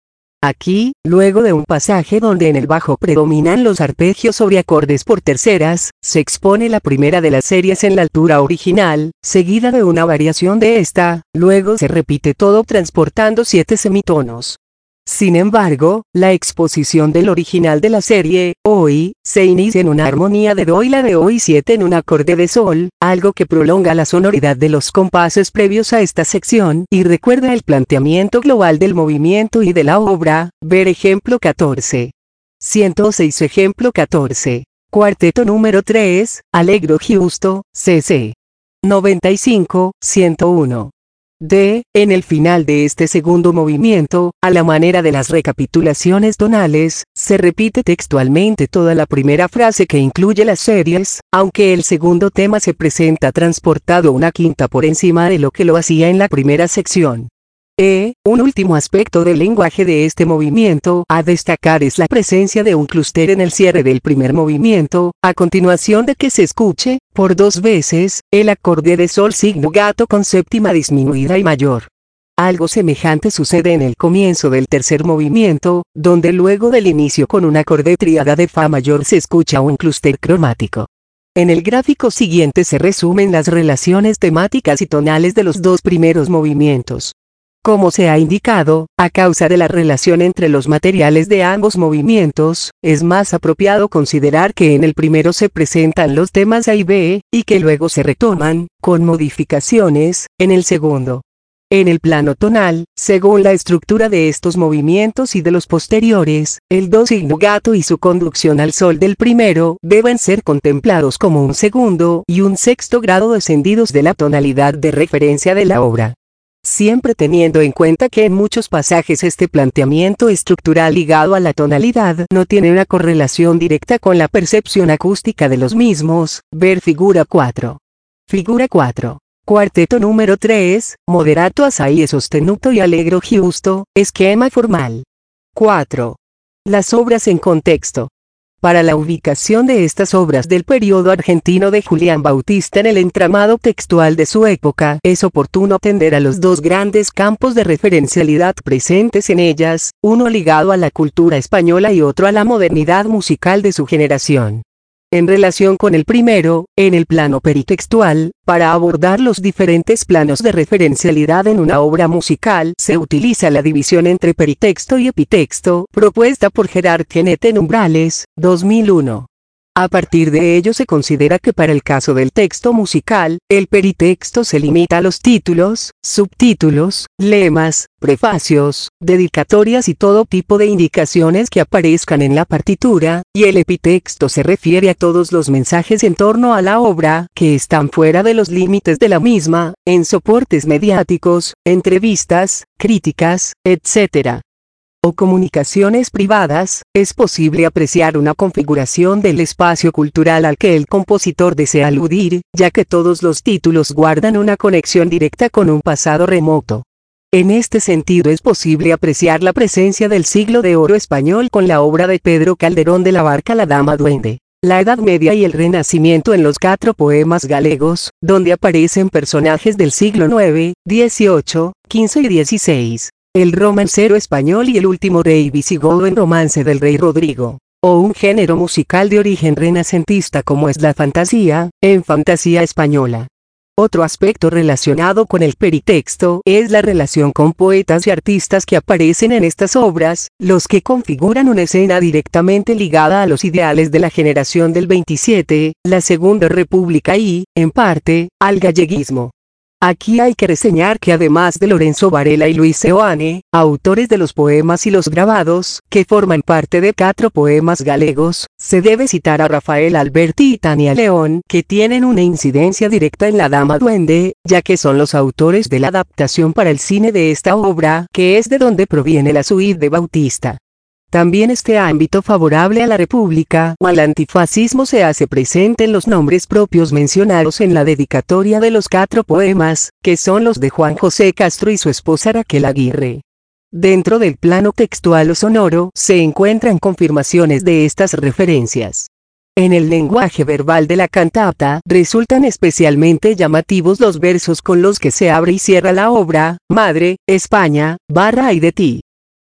S1: Aquí, luego de un pasaje donde en el bajo predominan los arpegios sobre acordes por terceras, se expone la primera de las series en la altura original, seguida de una variación de esta, luego se repite todo transportando siete semitonos. Sin embargo, la exposición del original de la serie, hoy, se inicia en una armonía de do y la de hoy siete en un acorde de sol, algo que prolonga la sonoridad de los compases previos a esta sección y recuerda el planteamiento global del movimiento y de la obra, ver ejemplo catorce. ciento seis ejemplo catorce. Cuarteto número tres, Allegro giusto, C C. noventa y cinco, ciento uno. D. En el final de este segundo movimiento, a la manera de las recapitulaciones tonales, se repite textualmente toda la primera frase que incluye las series, aunque el segundo tema se presenta transportado una quinta por encima de lo que lo hacía en la primera sección. E. Un último aspecto del lenguaje de este movimiento a destacar es la presencia de un clúster en el cierre del primer movimiento, a continuación de que se escuche, por dos veces, el acorde de sol signo gato con séptima disminuida y mayor. Algo semejante sucede en el comienzo del tercer movimiento, donde luego del inicio con un acorde tríada de fa mayor se escucha un clúster cromático. En el gráfico siguiente se resumen las relaciones temáticas y tonales de los dos primeros movimientos. Como se ha indicado, a causa de la relación entre los materiales de ambos movimientos, es más apropiado considerar que en el primero se presentan los temas A y B, y que luego se retoman, con modificaciones, en el segundo. En el plano tonal, según la estructura de estos movimientos y de los posteriores, el do signo gato y su conducción al sol del primero deben ser contemplados como un segundo y un sexto grado descendidos de la tonalidad de referencia de la obra. Siempre teniendo en cuenta que en muchos pasajes este planteamiento estructural ligado a la tonalidad no tiene una correlación directa con la percepción acústica de los mismos, ver figura cuatro. Figura cuatro. Cuarteto número tres, Moderato assai sostenuto y Allegro giusto, esquema formal. cuatro. Las obras en contexto. Para la ubicación de estas obras del periodo argentino de Julián Bautista en el entramado textual de su época, es oportuno atender a los dos grandes campos de referencialidad presentes en ellas, uno ligado a la cultura española y otro a la modernidad musical de su generación. En relación con el primero, en el plano peritextual, para abordar los diferentes planos de referencialidad en una obra musical, se utiliza la división entre peritexto y epitexto, propuesta por Gerard Kenneth en Umbrales, dos mil uno. A partir de ello se considera que para el caso del texto musical, el peritexto se limita a los títulos, subtítulos, lemas, prefacios, dedicatorias y todo tipo de indicaciones que aparezcan en la partitura, y el epitexto se refiere a todos los mensajes en torno a la obra que están fuera de los límites de la misma, en soportes mediáticos, entrevistas, críticas, etcétera o comunicaciones privadas, es posible apreciar una configuración del espacio cultural al que el compositor desea aludir, ya que todos los títulos guardan una conexión directa con un pasado remoto. En este sentido es posible apreciar la presencia del siglo de oro español con la obra de Pedro Calderón de la Barca La Dama Duende, la Edad Media y el Renacimiento en los cuatro poemas galegos, donde aparecen personajes del siglo nueve, dieciocho, quince y dieciséis. El romancero español y el último rey visigodo en Romance del Rey Rodrigo, o un género musical de origen renacentista como es la fantasía, en Fantasía Española. Otro aspecto relacionado con el peritexto es la relación con poetas y artistas que aparecen en estas obras, los que configuran una escena directamente ligada a los ideales de la generación del veintisiete, la Segunda República y, en parte, al galleguismo. Aquí hay que reseñar que además de Lorenzo Varela y Luis Seoane, autores de los poemas y los grabados, que forman parte de cuatro poemas galegos, se debe citar a Rafael Alberti y Tania León, que tienen una incidencia directa en La Dama Duende, ya que son los autores de la adaptación para el cine de esta obra, que es de donde proviene la suite de Bautista. También este ámbito favorable a la República o al antifascismo se hace presente en los nombres propios mencionados en la dedicatoria de los cuatro poemas, que son los de Juan José Castro y su esposa Raquel Aguirre. Dentro del plano textual o sonoro se encuentran confirmaciones de estas referencias. En el lenguaje verbal de la cantata resultan especialmente llamativos los versos con los que se abre y cierra la obra: Madre, España, barra ay de ti.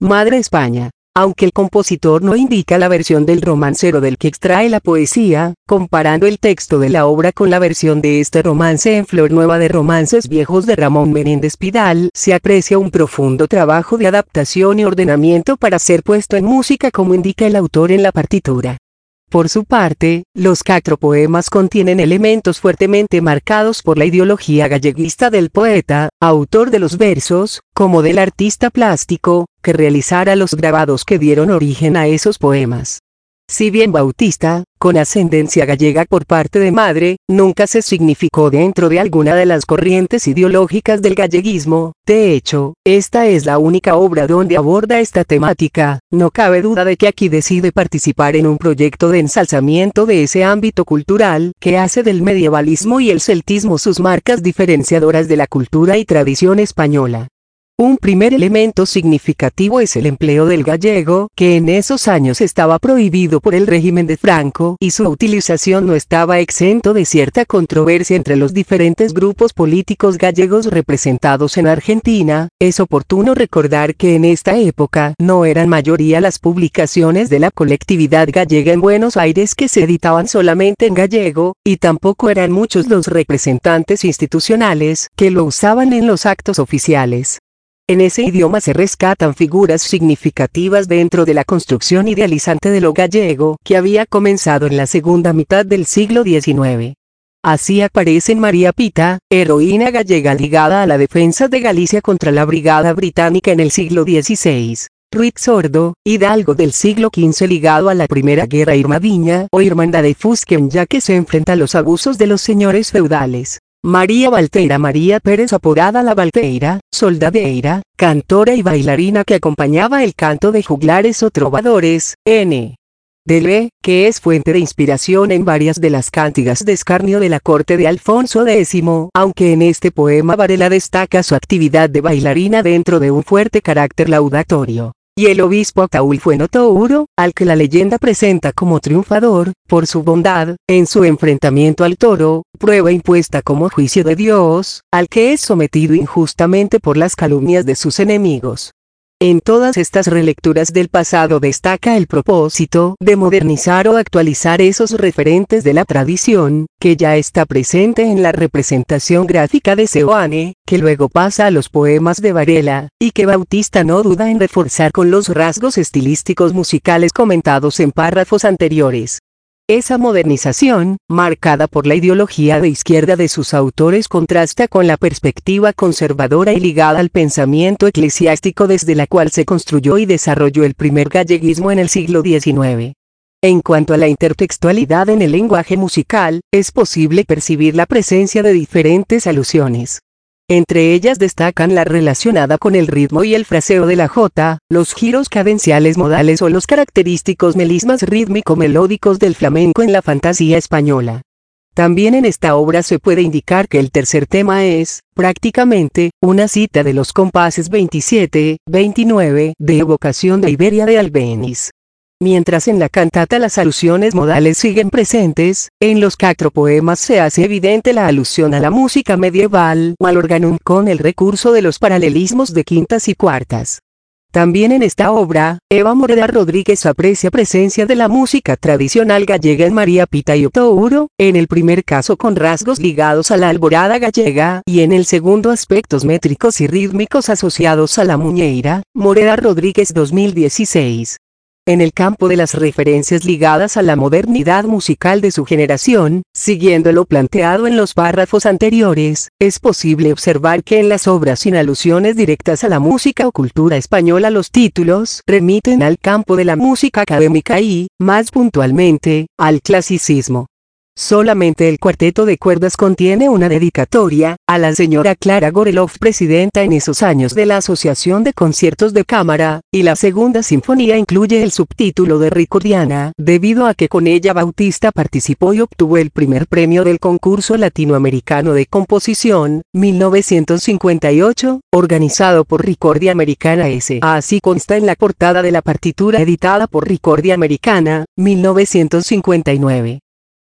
S1: Madre España. Aunque el compositor no indica la versión del romancero del que extrae la poesía, comparando el texto de la obra con la versión de este romance en Flor Nueva de Romances Viejos de Ramón Menéndez Pidal, se aprecia un profundo trabajo de adaptación y ordenamiento para ser puesto en música como indica el autor en la partitura. Por su parte, los cuatro poemas contienen elementos fuertemente marcados por la ideología galleguista del poeta, autor de los versos, como del artista plástico, que realizara los grabados que dieron origen a esos poemas. Si bien Bautista, con ascendencia gallega por parte de madre, nunca se significó dentro de alguna de las corrientes ideológicas del galleguismo, de hecho, esta es la única obra donde aborda esta temática, no cabe duda de que aquí decide participar en un proyecto de ensalzamiento de ese ámbito cultural, que hace del medievalismo y el celtismo sus marcas diferenciadoras de la cultura y tradición española. Un primer elemento significativo es el empleo del gallego, que en esos años estaba prohibido por el régimen de Franco y su utilización no estaba exento de cierta controversia entre los diferentes grupos políticos gallegos representados en Argentina. Es oportuno recordar que en esta época no eran mayoría las publicaciones de la colectividad gallega en Buenos Aires que se editaban solamente en gallego, y tampoco eran muchos los representantes institucionales que lo usaban en los actos oficiales. En ese idioma se rescatan figuras significativas dentro de la construcción idealizante de lo gallego que había comenzado en la segunda mitad del siglo diecinueve. Así aparecen María Pita, heroína gallega ligada a la defensa de Galicia contra la Brigada Británica en el siglo dieciséis. Ruiz Sordo, hidalgo del siglo quince ligado a la Primera Guerra Irmadiña o Irmandad de Fusquén ya que se enfrenta a los abusos de los señores feudales. María Valteira María Pérez apodada La Valteira, soldadeira, cantora y bailarina que acompañaba el canto de juglares o trovadores, n. Delve, que es fuente de inspiración en varias de las cántigas de escarnio de la corte de Alfonso décimo, aunque en este poema Varela destaca su actividad de bailarina dentro de un fuerte carácter laudatorio. Y el obispo Ataúlfo Touro, al que la leyenda presenta como triunfador, por su bondad, en su enfrentamiento al toro, prueba impuesta como juicio de Dios, al que es sometido injustamente por las calumnias de sus enemigos. En todas estas relecturas del pasado destaca el propósito de modernizar o actualizar esos referentes de la tradición, que ya está presente en la representación gráfica de Seoane, que luego pasa a los poemas de Varela, y que Bautista no duda en reforzar con los rasgos estilísticos musicales comentados en párrafos anteriores. Esa modernización, marcada por la ideología de izquierda de sus autores, contrasta con la perspectiva conservadora y ligada al pensamiento eclesiástico desde la cual se construyó y desarrolló el primer galleguismo en el siglo diecinueve. En cuanto a la intertextualidad en el lenguaje musical, es posible percibir la presencia de diferentes alusiones. Entre ellas destacan la relacionada con el ritmo y el fraseo de la jota, los giros cadenciales modales o los característicos melismas rítmico-melódicos del flamenco en la fantasía española. También en esta obra se puede indicar que el tercer tema es, prácticamente, una cita de los compases veintisiete, veintinueve de Evocación de Iberia de Albéniz. Mientras en la cantata las alusiones modales siguen presentes, en los cuatro poemas se hace evidente la alusión a la música medieval o al organum con el recurso de los paralelismos de quintas y cuartas. También en esta obra, Eva Moreda Rodríguez aprecia presencia de la música tradicional gallega en María Pita y Touro, en el primer caso con rasgos ligados a la alborada gallega y en el segundo aspectos métricos y rítmicos asociados a la muñeira. Moreda Rodríguez dos mil dieciséis. En el campo de las referencias ligadas a la modernidad musical de su generación, siguiendo lo planteado en los párrafos anteriores, es posible observar que en las obras sin alusiones directas a la música o cultura española los títulos remiten al campo de la música académica y, más puntualmente, al clasicismo. Solamente el cuarteto de cuerdas contiene una dedicatoria a la señora Clara Goreloff, presidenta en esos años de la Asociación de Conciertos de Cámara, y la segunda sinfonía incluye el subtítulo de Ricordiana, debido a que con ella Bautista participó y obtuvo el primer premio del concurso latinoamericano de composición, mil novecientos cincuenta y ocho, organizado por Ricordia Americana S A Así consta en la portada de la partitura editada por Ricordia Americana, mil novecientos cincuenta y nueve.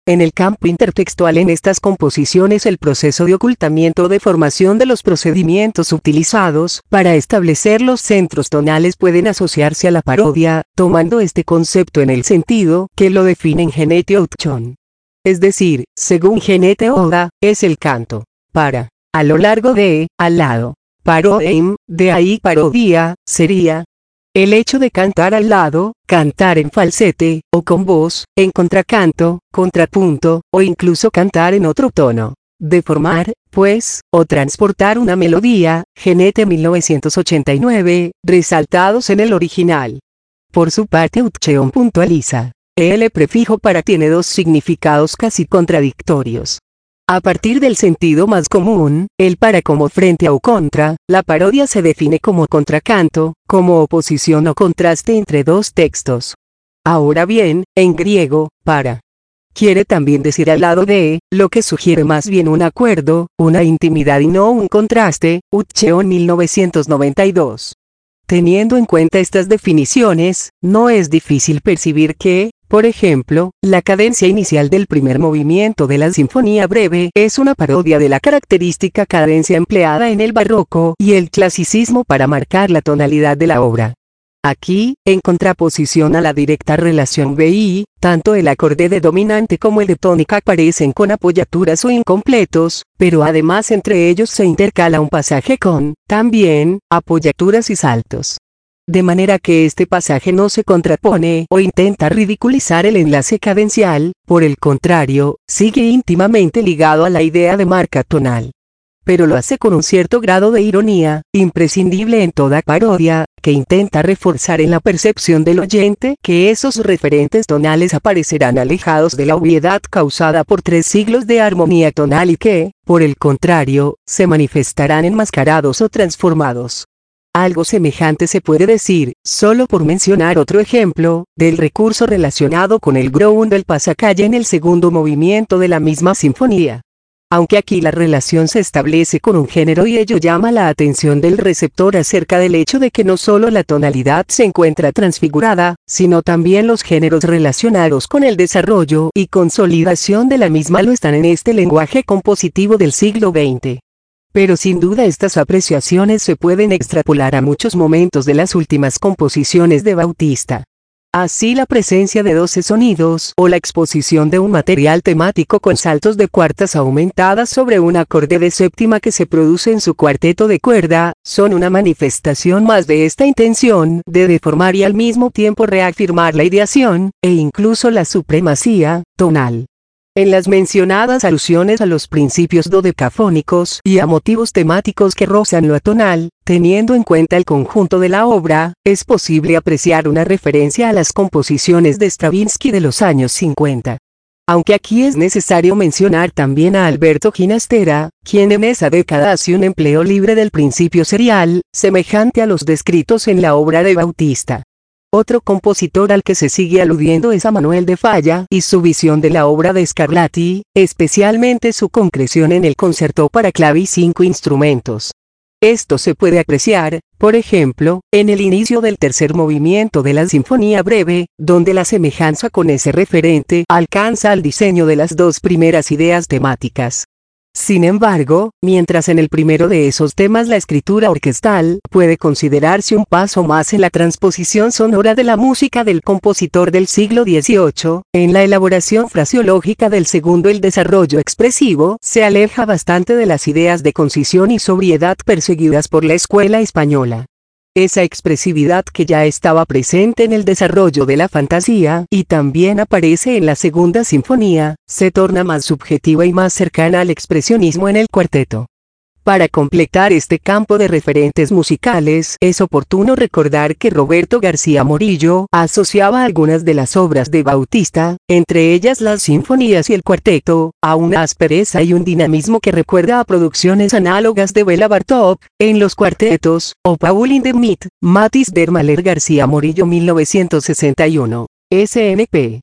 S1: En el campo intertextual en estas composiciones el proceso de ocultamiento o de formación de los procedimientos utilizados para establecer los centros tonales pueden asociarse a la parodia, tomando este concepto en el sentido que lo define en Genete Outchon. Es decir, según Genete Oda, es el canto para, a lo largo de, al lado. Paroeim, de ahí parodia, sería el hecho de cantar al lado, cantar en falsete, o con voz, en contracanto, contrapunto, o incluso cantar en otro tono. Deformar, pues, o transportar una melodía, Genete mil novecientos ochenta y nueve, resaltados en el original. Por su parte Outcheon puntualiza, el prefijo para tiene dos significados casi contradictorios. A partir del sentido más común, el para como frente a o contra, la parodia se define como contracanto, como oposición o contraste entre dos textos. Ahora bien, en griego, para quiere también decir al lado de, lo que sugiere más bien un acuerdo, una intimidad y no un contraste, Outcheon mil novecientos noventa y dos. Teniendo en cuenta estas definiciones, no es difícil percibir que, por ejemplo, la cadencia inicial del primer movimiento de la Sinfonía Breve es una parodia de la característica cadencia empleada en el barroco y el clasicismo para marcar la tonalidad de la obra. Aquí, en contraposición a la directa relación B I, tanto el acorde de dominante como el de tónica aparecen con apoyaturas o incompletos, pero además entre ellos se intercala un pasaje con, también, apoyaturas y saltos. De manera que este pasaje no se contrapone o intenta ridiculizar el enlace cadencial, por el contrario, sigue íntimamente ligado a la idea de marca tonal. Pero lo hace con un cierto grado de ironía, imprescindible en toda parodia, que intenta reforzar en la percepción del oyente que esos referentes tonales aparecerán alejados de la obviedad causada por tres siglos de armonía tonal y que, por el contrario, se manifestarán enmascarados o transformados. Algo semejante se puede decir, solo por mencionar otro ejemplo, del recurso relacionado con el ground del pasacalle en el segundo movimiento de la misma sinfonía. Aunque aquí la relación se establece con un género y ello llama la atención del receptor acerca del hecho de que no solo la tonalidad se encuentra transfigurada, sino también los géneros relacionados con el desarrollo y consolidación de la misma lo están en este lenguaje compositivo del siglo veinte. Pero sin duda estas apreciaciones se pueden extrapolar a muchos momentos de las últimas composiciones de Bautista. Así la presencia de doce sonidos o la exposición de un material temático con saltos de cuartas aumentadas sobre un acorde de séptima que se produce en su cuarteto de cuerda, son una manifestación más de esta intención de deformar y al mismo tiempo reafirmar la ideación, e incluso la supremacía, tonal. En las mencionadas alusiones a los principios dodecafónicos y a motivos temáticos que rozan lo atonal, teniendo en cuenta el conjunto de la obra, es posible apreciar una referencia a las composiciones de Stravinsky de los años cincuenta. Aunque aquí es necesario mencionar también a Alberto Ginastera, quien en esa década hace un empleo libre del principio serial, semejante a los descritos en la obra de Bautista. Otro compositor al que se sigue aludiendo es a Manuel de Falla y su visión de la obra de Scarlatti, especialmente su concreción en el concerto para clave y cinco instrumentos. Esto se puede apreciar, por ejemplo, en el inicio del tercer movimiento de la Sinfonía Breve, donde la semejanza con ese referente alcanza al diseño de las dos primeras ideas temáticas. Sin embargo, mientras en el primero de esos temas la escritura orquestal puede considerarse un paso más en la transposición sonora de la música del compositor del siglo dieciocho, en la elaboración fraseológica del segundo el desarrollo expresivo se aleja bastante de las ideas de concisión y sobriedad perseguidas por la escuela española. Esa expresividad que ya estaba presente en el desarrollo de la fantasía y también aparece en la segunda sinfonía, se torna más subjetiva y más cercana al expresionismo en el cuarteto. Para completar este campo de referentes musicales, es oportuno recordar que Roberto García Morillo asociaba algunas de las obras de Bautista, entre ellas las sinfonías y el cuarteto, a una aspereza y un dinamismo que recuerda a producciones análogas de Bela Bartók, en los cuartetos, o Paul in the Meat, Matis der Maler García Morillo mil novecientos sesenta y uno, S N P.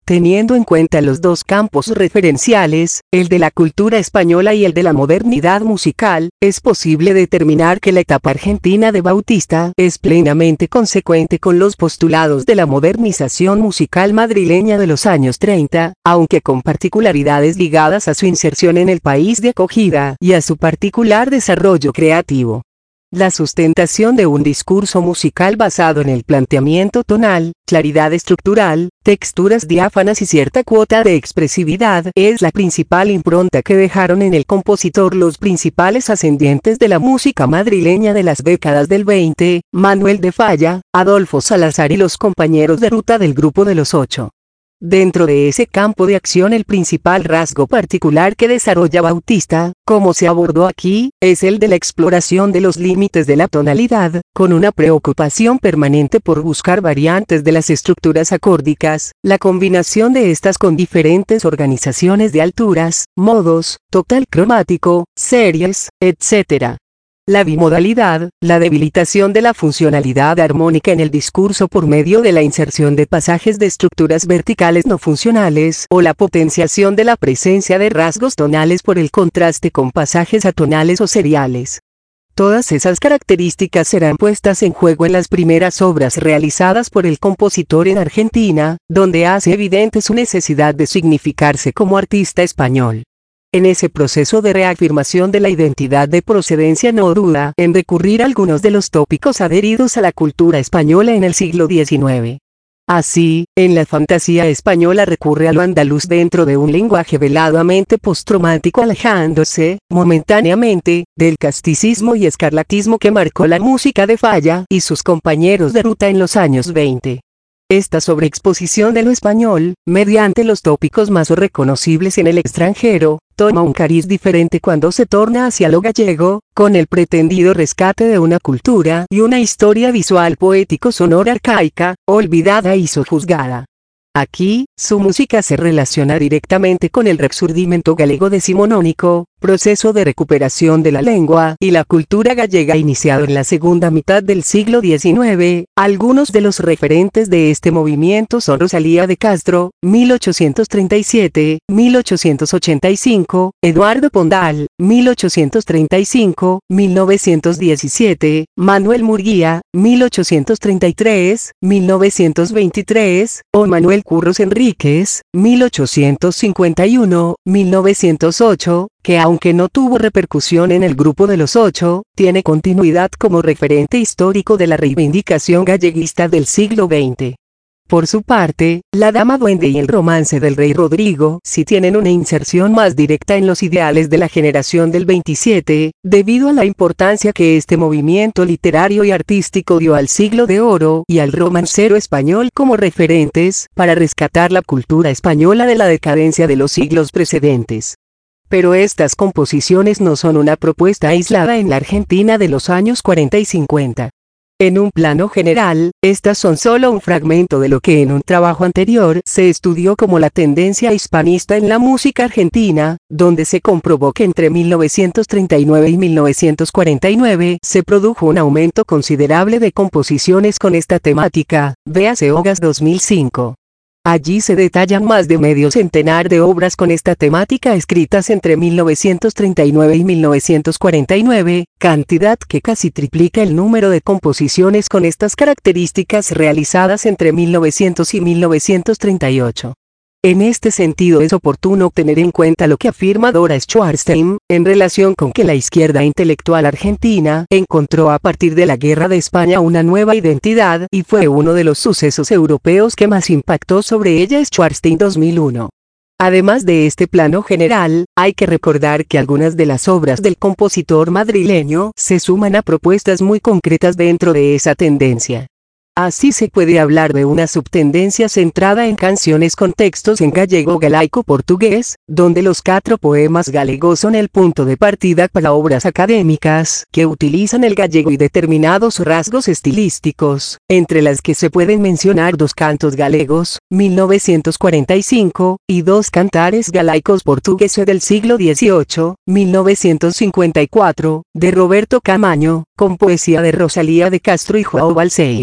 S1: Teniendo en cuenta los dos campos referenciales, el de la cultura española y el de la modernidad musical, es posible determinar que la etapa argentina de Bautista es plenamente consecuente con los postulados de la modernización musical madrileña de los años treinta, aunque con particularidades ligadas a su inserción en el país de acogida y a su particular desarrollo creativo. La sustentación de un discurso musical basado en el planteamiento tonal, claridad estructural, texturas diáfanas y cierta cuota de expresividad es la principal impronta que dejaron en el compositor los principales ascendientes de la música madrileña de las décadas del veinte, Manuel de Falla, Adolfo Salazar y los compañeros de ruta del Grupo de los Ocho. Dentro de ese campo de acción el principal rasgo particular que desarrolla Bautista, como se abordó aquí, es el de la exploración de los límites de la tonalidad, con una preocupación permanente por buscar variantes de las estructuras acórdicas, la combinación de estas con diferentes organizaciones de alturas, modos, total cromático, series, etcétera. La bimodalidad, la debilitación de la funcionalidad armónica en el discurso por medio de la inserción de pasajes de estructuras verticales no funcionales o la potenciación de la presencia de rasgos tonales por el contraste con pasajes atonales o seriales. Todas esas características serán puestas en juego en las primeras obras realizadas por el compositor en Argentina, donde hace evidente su necesidad de significarse como artista español. En ese proceso de reafirmación de la identidad de procedencia no duda en recurrir a algunos de los tópicos adheridos a la cultura española en el siglo diecinueve. Así, en la fantasía española recurre a lo andaluz dentro de un lenguaje veladamente postromántico alejándose, momentáneamente, del casticismo y escarlatismo que marcó la música de Falla y sus compañeros de ruta en los años veinte. Esta sobreexposición de lo español, mediante los tópicos más reconocibles en el extranjero, toma un cariz diferente cuando se torna hacia lo gallego, con el pretendido rescate de una cultura y una historia visual poético-sonora arcaica, olvidada y sojuzgada. Aquí, su música se relaciona directamente con el rexurdimento galego decimonónico, proceso de recuperación de la lengua y la cultura gallega iniciado en la segunda mitad del siglo diecinueve. Algunos de los referentes de este movimiento son Rosalía de Castro, mil ochocientos treinta y siete a mil ochocientos ochenta y cinco, Eduardo Pondal, mil ochocientos treinta y cinco a mil novecientos diecisiete, Manuel Murguía, mil ochocientos treinta y tres a mil novecientos veintitrés, o Manuel Curros Enríquez, mil ochocientos cincuenta y uno a mil novecientos ocho, que aunque no tuvo repercusión en el Grupo de los Ocho, tiene continuidad como referente histórico de la reivindicación galleguista del siglo veinte. Por su parte, La Dama Duende y el Romance del Rey Rodrigo sí tienen una inserción más directa en los ideales de la generación del veintisiete, debido a la importancia que este movimiento literario y artístico dio al siglo de oro y al romancero español como referentes para rescatar la cultura española de la decadencia de los siglos precedentes. Pero estas composiciones no son una propuesta aislada en la Argentina de los años cuarenta y cincuenta. En un plano general, estas son solo un fragmento de lo que en un trabajo anterior se estudió como la tendencia hispanista en la música argentina, donde se comprobó que entre mil novecientos treinta y nueve y mil novecientos cuarenta y nueve se produjo un aumento considerable de composiciones con esta temática, véase Hogas dos mil cinco. Allí se detallan más de medio centenar de obras con esta temática escritas entre mil novecientos treinta y nueve y mil novecientos cuarenta y nueve, cantidad que casi triplica el número de composiciones con estas características realizadas entre mil novecientos y mil novecientos treinta y ocho. En este sentido es oportuno tener en cuenta lo que afirma Dora Schwartzheim, en relación con que la izquierda intelectual argentina encontró a partir de la Guerra de España una nueva identidad y fue uno de los sucesos europeos que más impactó sobre ella. Schwartzheim dos mil uno. Además de este plano general, hay que recordar que algunas de las obras del compositor madrileño se suman a propuestas muy concretas dentro de esa tendencia. Así se puede hablar de una subtendencia centrada en canciones con textos en gallego galaico-portugués, donde los cuatro poemas galegos son el punto de partida para obras académicas que utilizan el gallego y determinados rasgos estilísticos, entre las que se pueden mencionar dos cantos galegos, mil novecientos cuarenta y cinco, y dos cantares galaicos portugueses del siglo dieciocho, mil novecientos cincuenta y cuatro, de Roberto Camaño, con poesía de Rosalía de Castro y João Balseiro.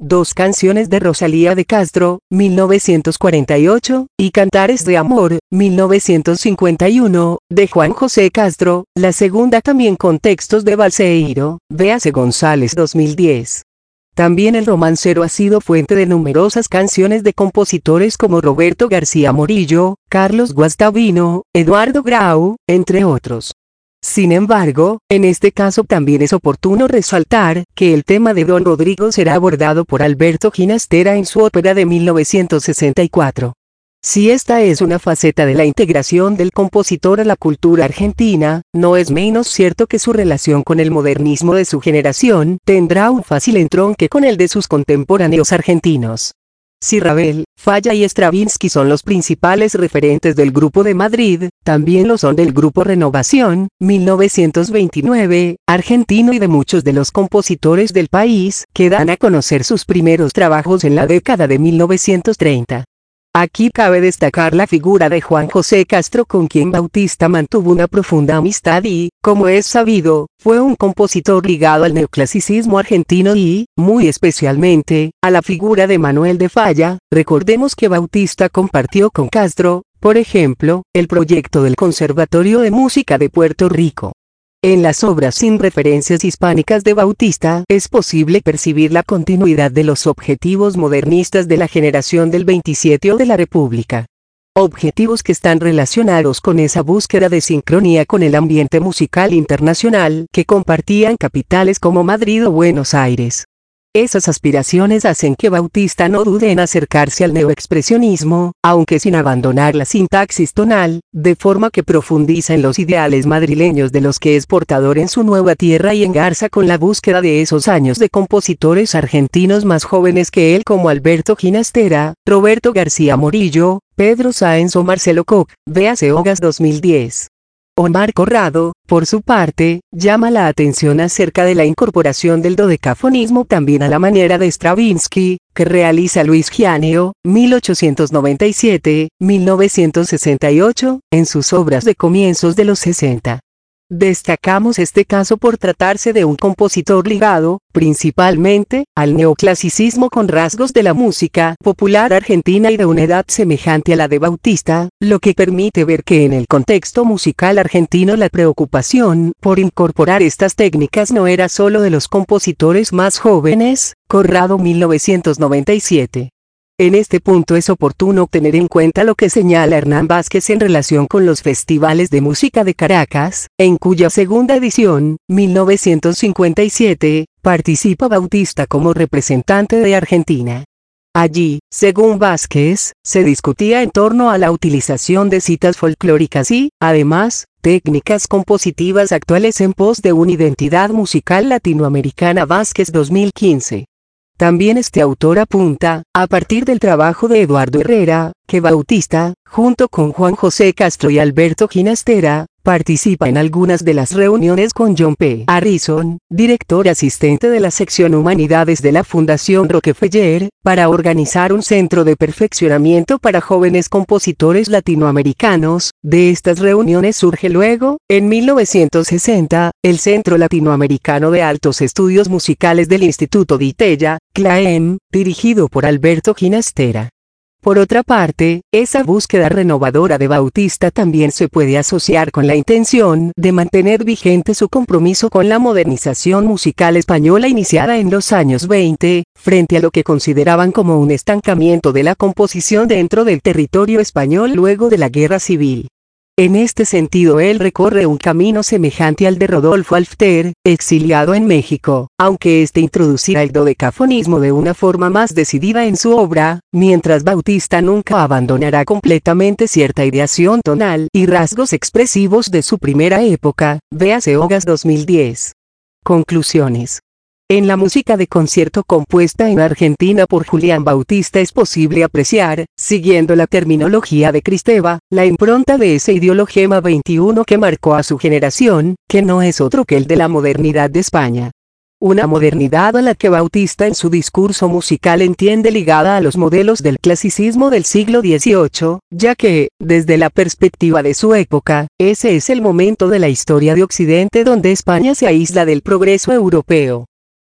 S1: Dos canciones de Rosalía de Castro, mil novecientos cuarenta y ocho, y Cantares de Amor, mil novecientos cincuenta y uno, de Juan José Castro, la segunda también con textos de Balseiro, véase González dos mil diez. También el romancero ha sido fuente de numerosas canciones de compositores como Roberto García Morillo, Carlos Guastavino, Eduardo Grau, entre otros. Sin embargo, en este caso también es oportuno resaltar que el tema de Don Rodrigo será abordado por Alberto Ginastera en su ópera de mil novecientos sesenta y cuatro. Si esta es una faceta de la integración del compositor a la cultura argentina, no es menos cierto que su relación con el modernismo de su generación tendrá un fácil entronque con el de sus contemporáneos argentinos. Si Ravel, Falla y Stravinsky son los principales referentes del Grupo de Madrid, también lo son del Grupo Renovación, mil novecientos veintinueve, argentino y de muchos de los compositores del país que dan a conocer sus primeros trabajos en la década de mil novecientos treinta. Aquí cabe destacar la figura de Juan José Castro, con quien Bautista mantuvo una profunda amistad y, como es sabido, fue un compositor ligado al neoclasicismo argentino y, muy especialmente, a la figura de Manuel de Falla. Recordemos que Bautista compartió con Castro, por ejemplo, el proyecto del Conservatorio de Música de Puerto Rico. En las obras sin referencias hispánicas de Bautista es posible percibir la continuidad de los objetivos modernistas de la generación del veintisiete o de la República. Objetivos que están relacionados con esa búsqueda de sincronía con el ambiente musical internacional que compartían capitales como Madrid o Buenos Aires. Esas aspiraciones hacen que Bautista no dude en acercarse al neoexpresionismo, aunque sin abandonar la sintaxis tonal, de forma que profundiza en los ideales madrileños de los que es portador en su nueva tierra y engarza con la búsqueda de esos años de compositores argentinos más jóvenes que él como Alberto Ginastera, Roberto García Morillo, Pedro Sáenz o Marcelo Koch, véase Ogas dos mil diez. Omar Corrado, por su parte, llama la atención acerca de la incorporación del dodecafonismo también a la manera de Stravinsky, que realiza Luis Gianneo, mil ochocientos noventa y siete a mil novecientos sesenta y ocho, en sus obras de comienzos de los sesenta. Destacamos este caso por tratarse de un compositor ligado, principalmente, al neoclasicismo con rasgos de la música popular argentina y de una edad semejante a la de Bautista, lo que permite ver que en el contexto musical argentino la preocupación por incorporar estas técnicas no era solo de los compositores más jóvenes. Corrado mil novecientos noventa y siete. En este punto es oportuno tener en cuenta lo que señala Hernán Vázquez en relación con los festivales de música de Caracas, en cuya segunda edición, mil novecientos cincuenta y siete, participa Bautista como representante de Argentina. Allí, según Vázquez, se discutía en torno a la utilización de citas folclóricas y, además, técnicas compositivas actuales en pos de una identidad musical latinoamericana. Vázquez dos mil quince. También este autor apunta, a partir del trabajo de Eduardo Herrera, que Bautista, junto con Juan José Castro y Alberto Ginastera, participa en algunas de las reuniones con John P. Harrison, director asistente de la sección Humanidades de la Fundación Rockefeller, para organizar un centro de perfeccionamiento para jóvenes compositores latinoamericanos. De estas reuniones surge luego, en mil novecientos sesenta, el Centro Latinoamericano de Altos Estudios Musicales del Instituto Di Tella, CLAEM, dirigido por Alberto Ginastera. Por otra parte, esa búsqueda renovadora de Bautista también se puede asociar con la intención de mantener vigente su compromiso con la modernización musical española iniciada en los años veinte, frente a lo que consideraban como un estancamiento de la composición dentro del territorio español luego de la Guerra Civil. En este sentido él recorre un camino semejante al de Rodolfo Alfter, exiliado en México, aunque este introducirá el dodecafonismo de una forma más decidida en su obra, mientras Bautista nunca abandonará completamente cierta ideación tonal y rasgos expresivos de su primera época. Véase Ogas dos mil diez. Conclusiones. En la música de concierto compuesta en Argentina por Julián Bautista es posible apreciar, siguiendo la terminología de Cristeva, la impronta de ese ideologema veintiuno que marcó a su generación, que no es otro que el de la modernidad de España. Una modernidad a la que Bautista en su discurso musical entiende ligada a los modelos del clasicismo del siglo dieciocho, ya que, desde la perspectiva de su época, ese es el momento de la historia de Occidente donde España se aísla del progreso europeo.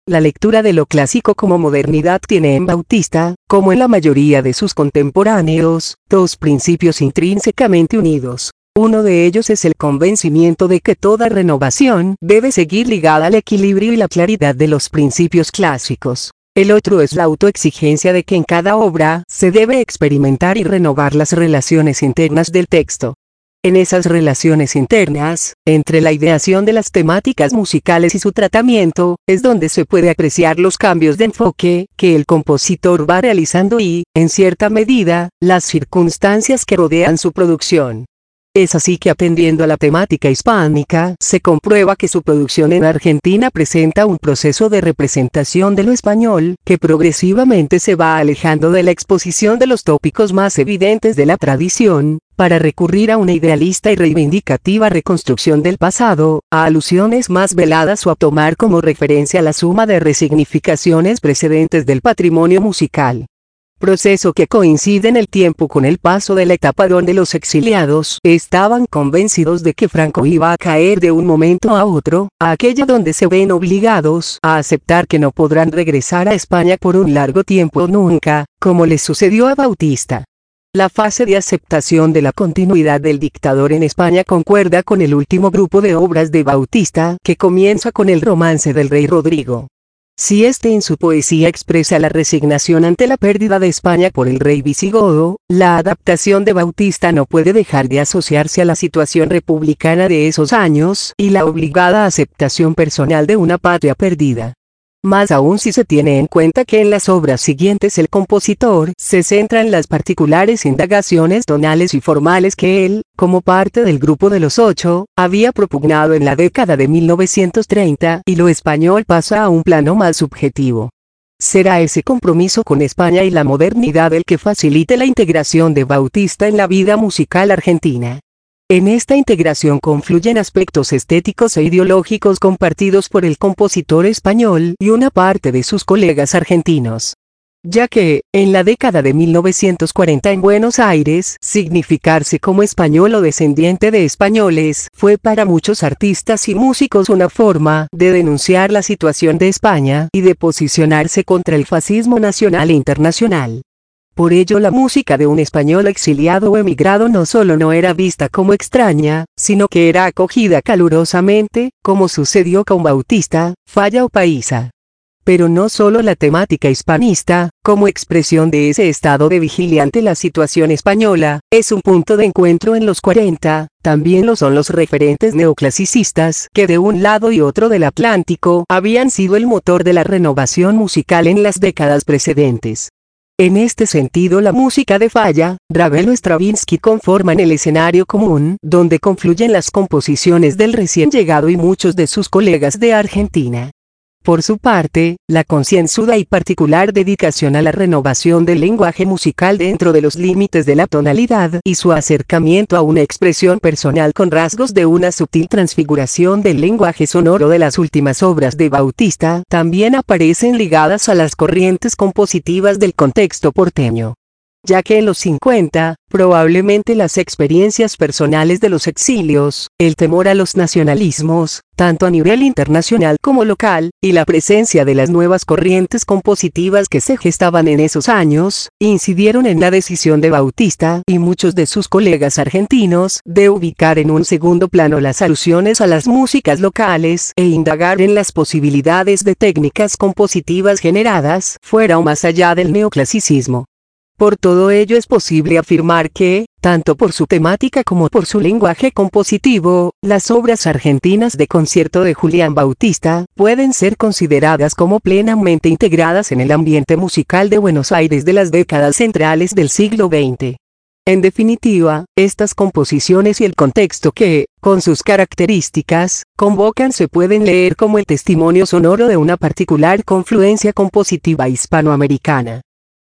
S1: La lectura de lo clásico como modernidad tiene en Bautista, como en la mayoría de sus contemporáneos, dos principios intrínsecamente unidos. Uno de ellos es el convencimiento de que toda renovación debe seguir ligada al equilibrio y la claridad de los principios clásicos. El otro es la autoexigencia de que en cada obra se debe experimentar y renovar las relaciones internas del texto. En esas relaciones internas, entre la ideación de las temáticas musicales y su tratamiento, es donde se puede apreciar los cambios de enfoque que el compositor va realizando y, en cierta medida, las circunstancias que rodean su producción. Es así que atendiendo a la temática hispánica, se comprueba que su producción en Argentina presenta un proceso de representación de lo español, que progresivamente se va alejando de la exposición de los tópicos más evidentes de la tradición, para recurrir a una idealista y reivindicativa reconstrucción del pasado, a alusiones más veladas o a tomar como referencia la suma de resignificaciones precedentes del patrimonio musical. Proceso que coincide en el tiempo con el paso de la etapa donde los exiliados estaban convencidos de que Franco iba a caer de un momento a otro, a aquella donde se ven obligados a aceptar que no podrán regresar a España por un largo tiempo o nunca, como les sucedió a Bautista. La fase de aceptación de la continuidad del dictador en España concuerda con el último grupo de obras de Bautista, que comienza con el romance del rey Rodrigo. Si éste en su poesía expresa la resignación ante la pérdida de España por el rey visigodo, la adaptación de Bautista no puede dejar de asociarse a la situación republicana de esos años y la obligada aceptación personal de una patria perdida. Más aún si se tiene en cuenta que en las obras siguientes el compositor se centra en las particulares indagaciones tonales y formales que él, como parte del grupo de los ocho, había propugnado en la década de mil novecientos treinta, y lo español pasa a un plano más subjetivo. Será ese compromiso con España y la modernidad el que facilite la integración de Bautista en la vida musical argentina. En esta integración confluyen aspectos estéticos e ideológicos compartidos por el compositor español y una parte de sus colegas argentinos. Ya que, en la década de mil novecientos cuarenta en Buenos Aires, significarse como español o descendiente de españoles fue para muchos artistas y músicos una forma de denunciar la situación de España y de posicionarse contra el fascismo nacional e internacional. Por ello la música de un español exiliado o emigrado no solo no era vista como extraña, sino que era acogida calurosamente, como sucedió con Bautista, Falla o Paísa. Pero no solo la temática hispanista, como expresión de ese estado de vigilia ante la situación española, es un punto de encuentro en los cuarenta, también lo son los referentes neoclasicistas que de un lado y otro del Atlántico habían sido el motor de la renovación musical en las décadas precedentes. En este sentido la música de Falla, Ravel o Stravinsky conforman el escenario común, donde confluyen las composiciones del recién llegado y muchos de sus colegas de Argentina. Por su parte, la concienzuda y particular dedicación a la renovación del lenguaje musical dentro de los límites de la tonalidad y su acercamiento a una expresión personal con rasgos de una sutil transfiguración del lenguaje sonoro de las últimas obras de Bautista también aparecen ligadas a las corrientes compositivas del contexto porteño. Ya que en los cincuenta, probablemente las experiencias personales de los exilios, el temor a los nacionalismos, tanto a nivel internacional como local, y la presencia de las nuevas corrientes compositivas que se gestaban en esos años, incidieron en la decisión de Bautista y muchos de sus colegas argentinos de ubicar en un segundo plano las alusiones a las músicas locales e indagar en las posibilidades de técnicas compositivas generadas fuera o más allá del neoclasicismo. Por todo ello es posible afirmar que, tanto por su temática como por su lenguaje compositivo, las obras argentinas de concierto de Julián Bautista pueden ser consideradas como plenamente integradas en el ambiente musical de Buenos Aires de las décadas centrales del siglo veinte. En definitiva, estas composiciones y el contexto que, con sus características, convocan se pueden leer como el testimonio sonoro de una particular confluencia compositiva hispanoamericana.